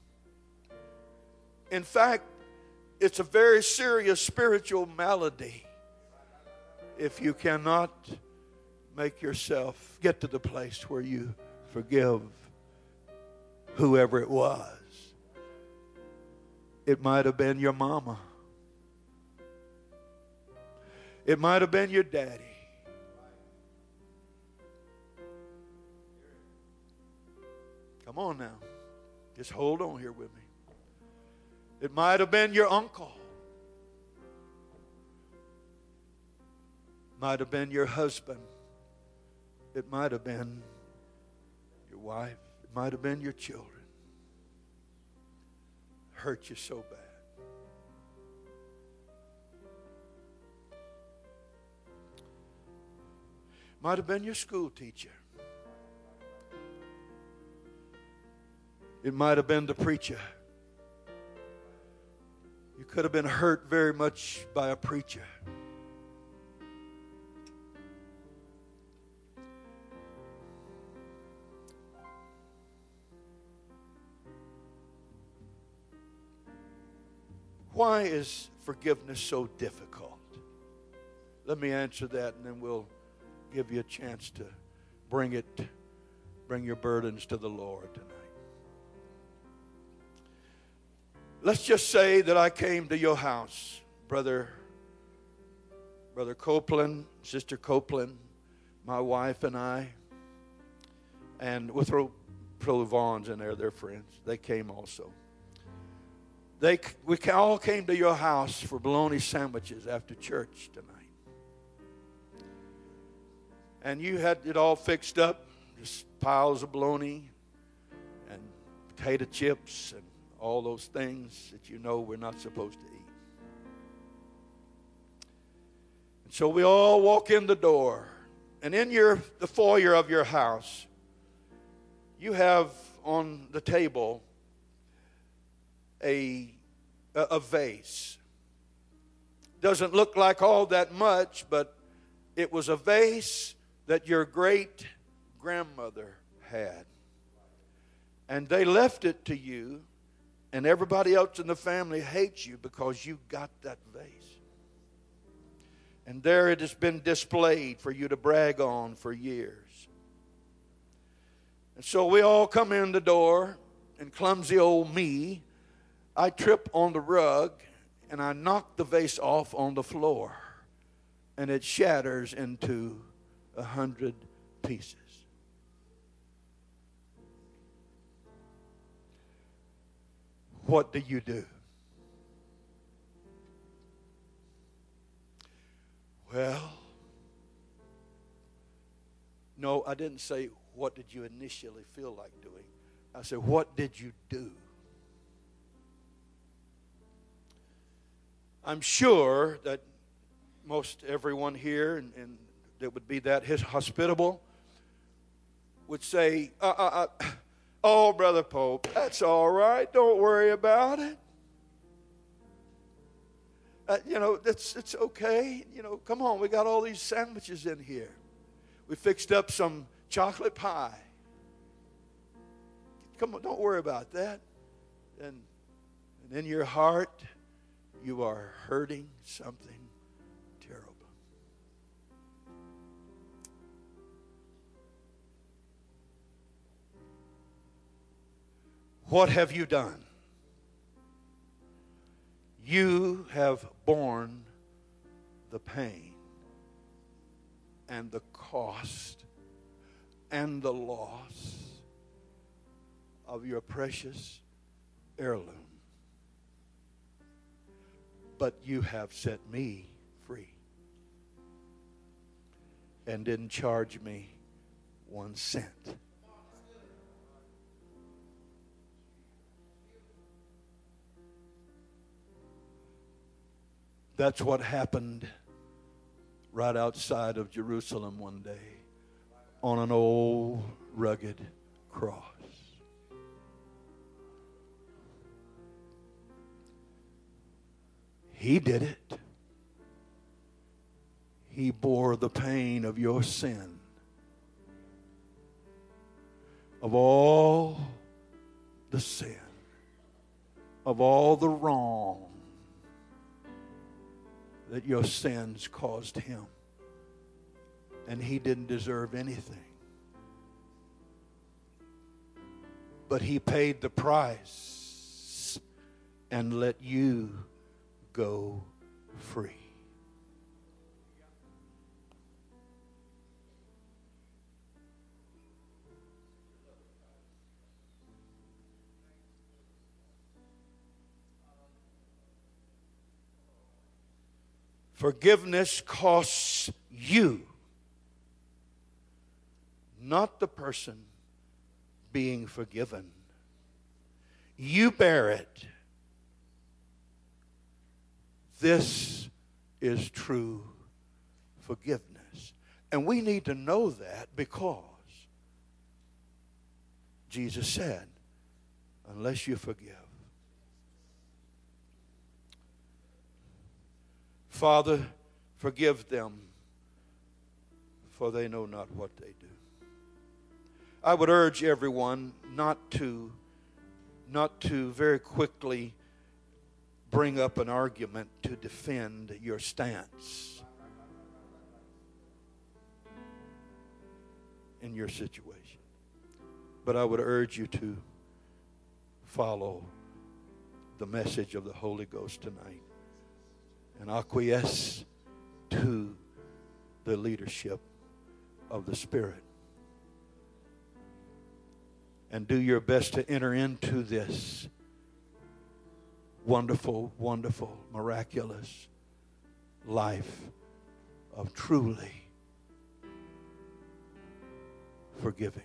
In fact, it's a very serious spiritual malady if you cannot make yourself get to the place where you forgive whoever it was. It might have been your mama. It might have been your daddy. Come on now. Just hold on here with me. It might have been your uncle. Might have been your husband. It might have been your wife. It might have been your children. Hurt you so bad. Might have been your school teacher. It might have been the preacher. You could have been hurt very much by a preacher. Why is forgiveness so difficult? Let me answer that, and then we'll give you a chance to bring it, bring your burdens to the Lord tonight. Let's just say that I came to your house, brother, brother Copeland, sister Copeland, my wife and I, and we'll throw, throw the Vaughns in there, they're friends. They came also. They, we all came to your house for bologna sandwiches after church tonight. And you had it all fixed up, just piles of bologna and potato chips and all those things that you know we're not supposed to eat. And so we all walk in the door, and in your the foyer of your house, you have on the table a, a, a vase. Doesn't look like all that much, but it was a vase that your great grandmother had. And they left it to you, and everybody else in the family hates you because you got that vase. And there it has been displayed for you to brag on for years. And so we all come in the door, and clumsy old me, I trip on the rug, and I knock the vase off on the floor. and it shatters into a hundred pieces. What do you do? Well, no, I didn't say what did you initially feel like doing. I said, what did you do? I'm sure that most everyone here, and, and that would be that his hospitable, would say, uh, uh, uh, oh, Brother Pope, that's all right. Don't worry about it. Uh, you know, it's, it's okay. You know, come on, we got all these sandwiches in here. We fixed up some chocolate pie. Come on, don't worry about that. And, and in your heart, you are hurting something terrible. What have you done? You have borne the pain and the cost and the loss of your precious heirloom. But you have set me free and didn't charge me one cent. That's what happened right outside of Jerusalem one day on an old rugged cross. He did it. He bore the pain of your sin. Of all the sin, of all the wrong that your sins caused him. And he didn't deserve anything. But he paid the price and let you go free. Forgiveness costs you, not the person being forgiven. You bear it. This is true forgiveness. And we need to know that because Jesus said, unless you forgive. Father, forgive them, for they know not what they do. I would urge everyone not to, not to very quickly bring up an argument to defend your stance in your situation. But I would urge you to follow the message of the Holy Ghost tonight and acquiesce to the leadership of the Spirit. And do your best to enter into this wonderful, wonderful, miraculous life of truly forgiving.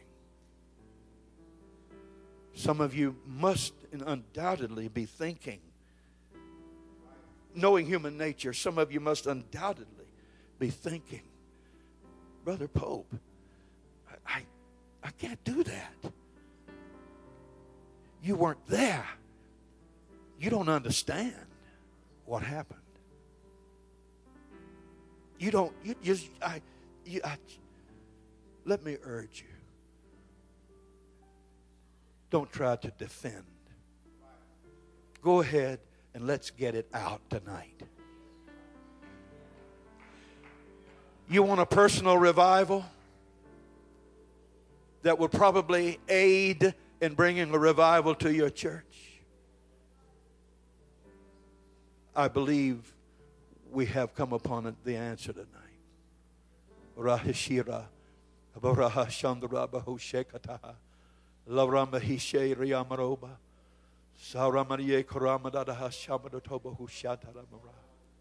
Some of you must undoubtedly be thinking, knowing human nature, some of you must undoubtedly be thinking, Brother Pope, I, I, I can't do that. You weren't there. You don't understand what happened. You don't, you just, I, you, I, let me urge you. Don't try to defend. Go ahead and let's get it out tonight. You want a personal revival that will probably aid in bringing a revival to your church? I believe we have come upon the answer tonight. Rahishira, Abraha Chandra Bahushekata, Lavramahishe Riamaroba, Saramariye Koramadadaha Shamadatoba Hushataramara.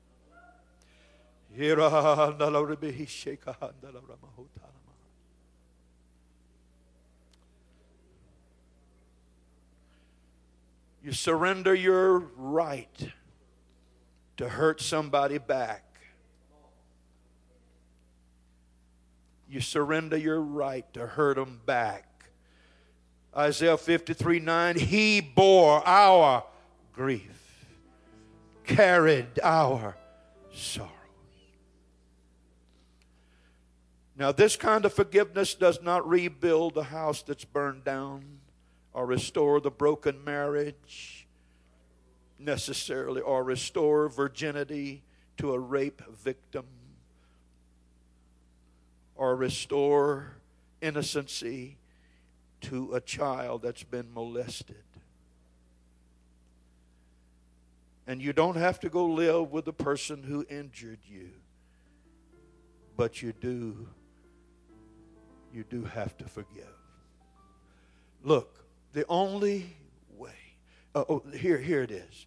Hira Nalaribihiseka Handalaramahutama. You surrender your right to hurt somebody back. You surrender your right to hurt them back. Isaiah fifty-three nine, He bore our grief, carried our sorrows. Now, this kind of forgiveness does not rebuild the house that's burned down or restore the broken marriage necessarily, or restore virginity to a rape victim, or restore innocency to a child that's been molested. And you don't have to go live with the person who injured you, but you do, you do have to forgive. Look, the only way, uh, oh, here, here it is.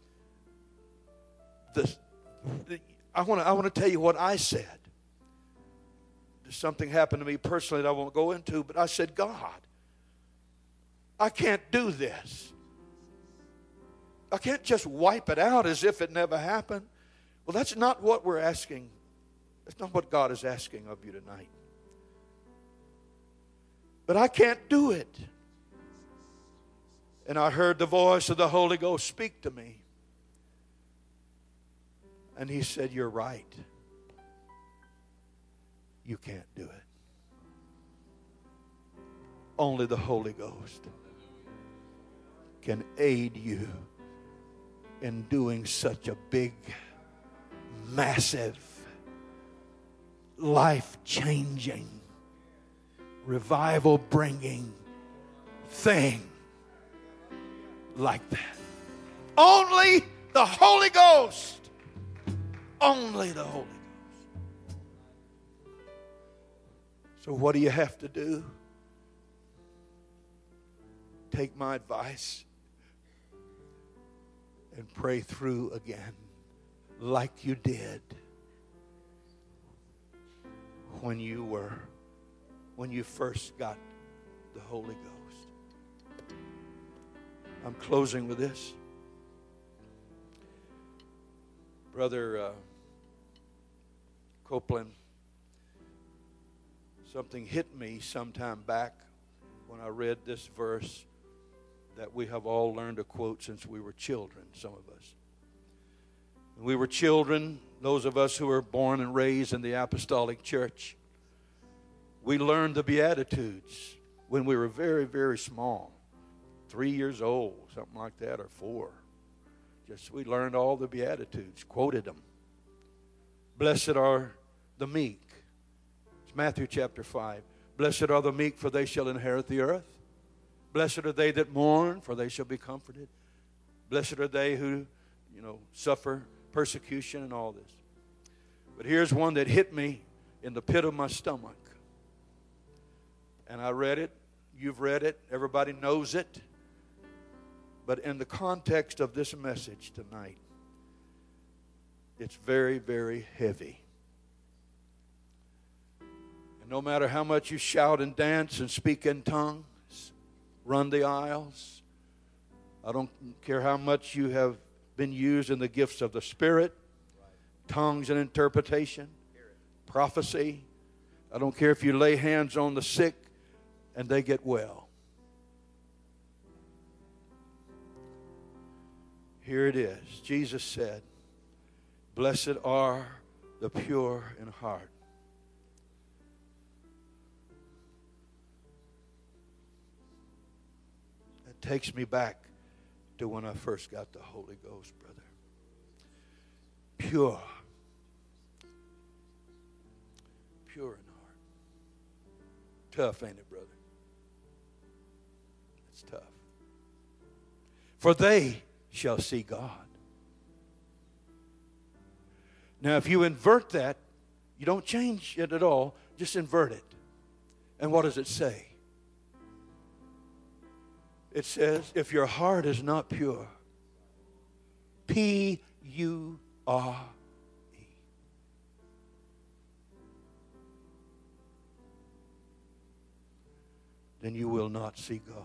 The, the, I want to I want to tell you what I said. Something happened to me personally that I won't go into, but I said, God, I can't do this. I can't just wipe it out as if it never happened. Well, that's not what we're asking. That's not what God is asking of you tonight. But I can't do it. And I heard the voice of the Holy Ghost speak to me. And He said, you're right. You can't do it. Only the Holy Ghost can aid you in doing such a big, massive, life-changing, revival-bringing thing like that. Only the Holy Ghost. Only the Holy Ghost. So what do you have to do? Take my advice and pray through again like you did when you were, when you first got the Holy Ghost. I'm closing with this. Brother uh, Copeland, something hit me sometime back when I read this verse that we have all learned to quote since we were children, some of us. When we were children, those of us who were born and raised in the apostolic church, we learned the Beatitudes when we were very, very small. Three years old, something like that, or four. Just we learned all the Beatitudes, quoted them. Blessed are the meek. It's Matthew chapter five. Blessed are the meek, for they shall inherit the earth. Blessed are they that mourn, for they shall be comforted. Blessed are they who, you know, suffer persecution and all this. But here's one that hit me in the pit of my stomach. And I read it. You've read it. Everybody knows it. But in the context of this message tonight, it's very, very heavy. And no matter how much you shout and dance and speak in tongues, run the aisles, I don't care how much you have been used in the gifts of the Spirit, tongues and interpretation, prophecy. I don't care if you lay hands on the sick and they get well. Here it is. Jesus said, blessed are the pure in heart. That takes me back to when I first got the Holy Ghost, brother. Pure. Pure in heart. Tough, ain't it, brother? It's tough. For they shall see God. Now, if you invert that, you don't change it at all, just invert it. And what does it say? It says, if your heart is not pure, P U R E. Then you will not see God.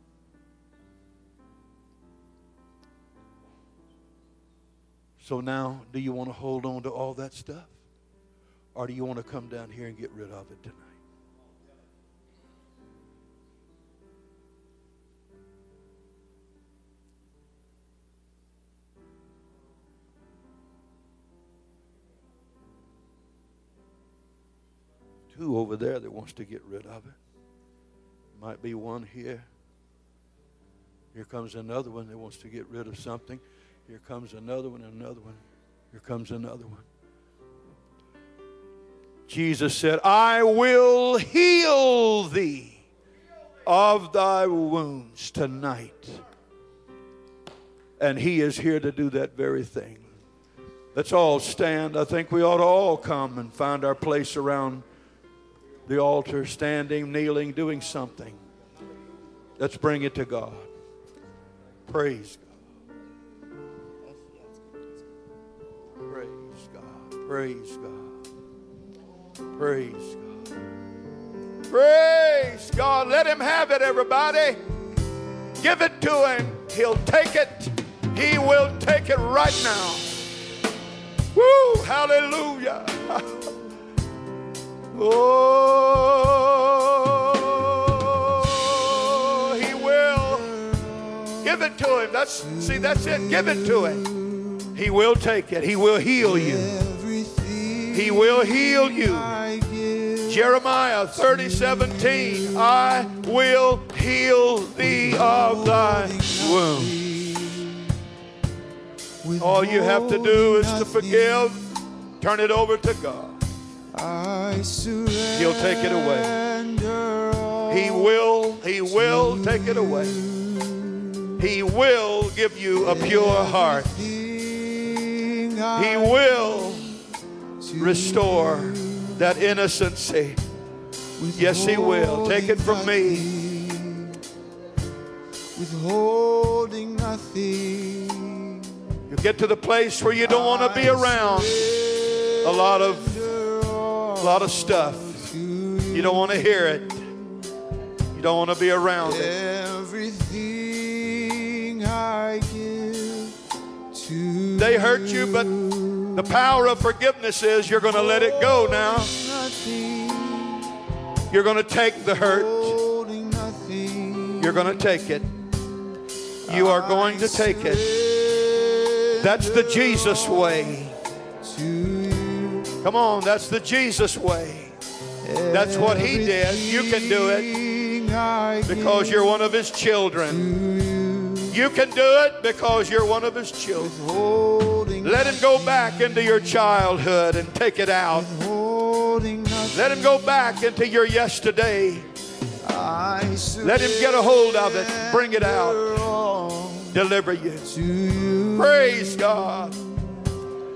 So now, do you want to hold on to all that stuff? Or do you want to come down here and get rid of it tonight? Two over there that wants to get rid of it. Might be one here. Here comes another one that wants to get rid of something. Here comes another one, another one. Here comes another one. Jesus said, I will heal thee of thy wounds tonight. And he is here to do that very thing. Let's all stand. I think we ought to all come and find our place around the altar, standing, kneeling, doing something. Let's bring it to God. Praise God. Praise God. Praise God. Praise God. Praise God. Let him have it, everybody. Give it to him. He'll take it. He will take it right now. Woo! Hallelujah. Oh, he will. Give it to him. That's, see, that's it. Give it to him. He will take it. He will heal you. He will heal you. Jeremiah thirty seventeen. I will heal thee of thy wounds. All you have to do is to forgive. Turn it over to God. He'll take it away. He will, he will take it away. He will give you a pure heart. He will restore that innocency. Yes, he will. Take it from me. Withholding nothing. You get to the place where you don't want to be around a lot of A lot of stuff. You don't want to hear it. You don't want to be around it. Everything I give to They hurt you, but the power of forgiveness is you're going to let it go now. You're going to take the hurt. You're going to take it. You are going to take it. That's the Jesus way. Come on, that's the Jesus way. That's what he did. You can do it because you're one of his children. You can do it because you're one of his children. Let him go back into your childhood and take it out. Let him go back into your yesterday. Let him get a hold of it. Bring it out. Deliver you. Praise God.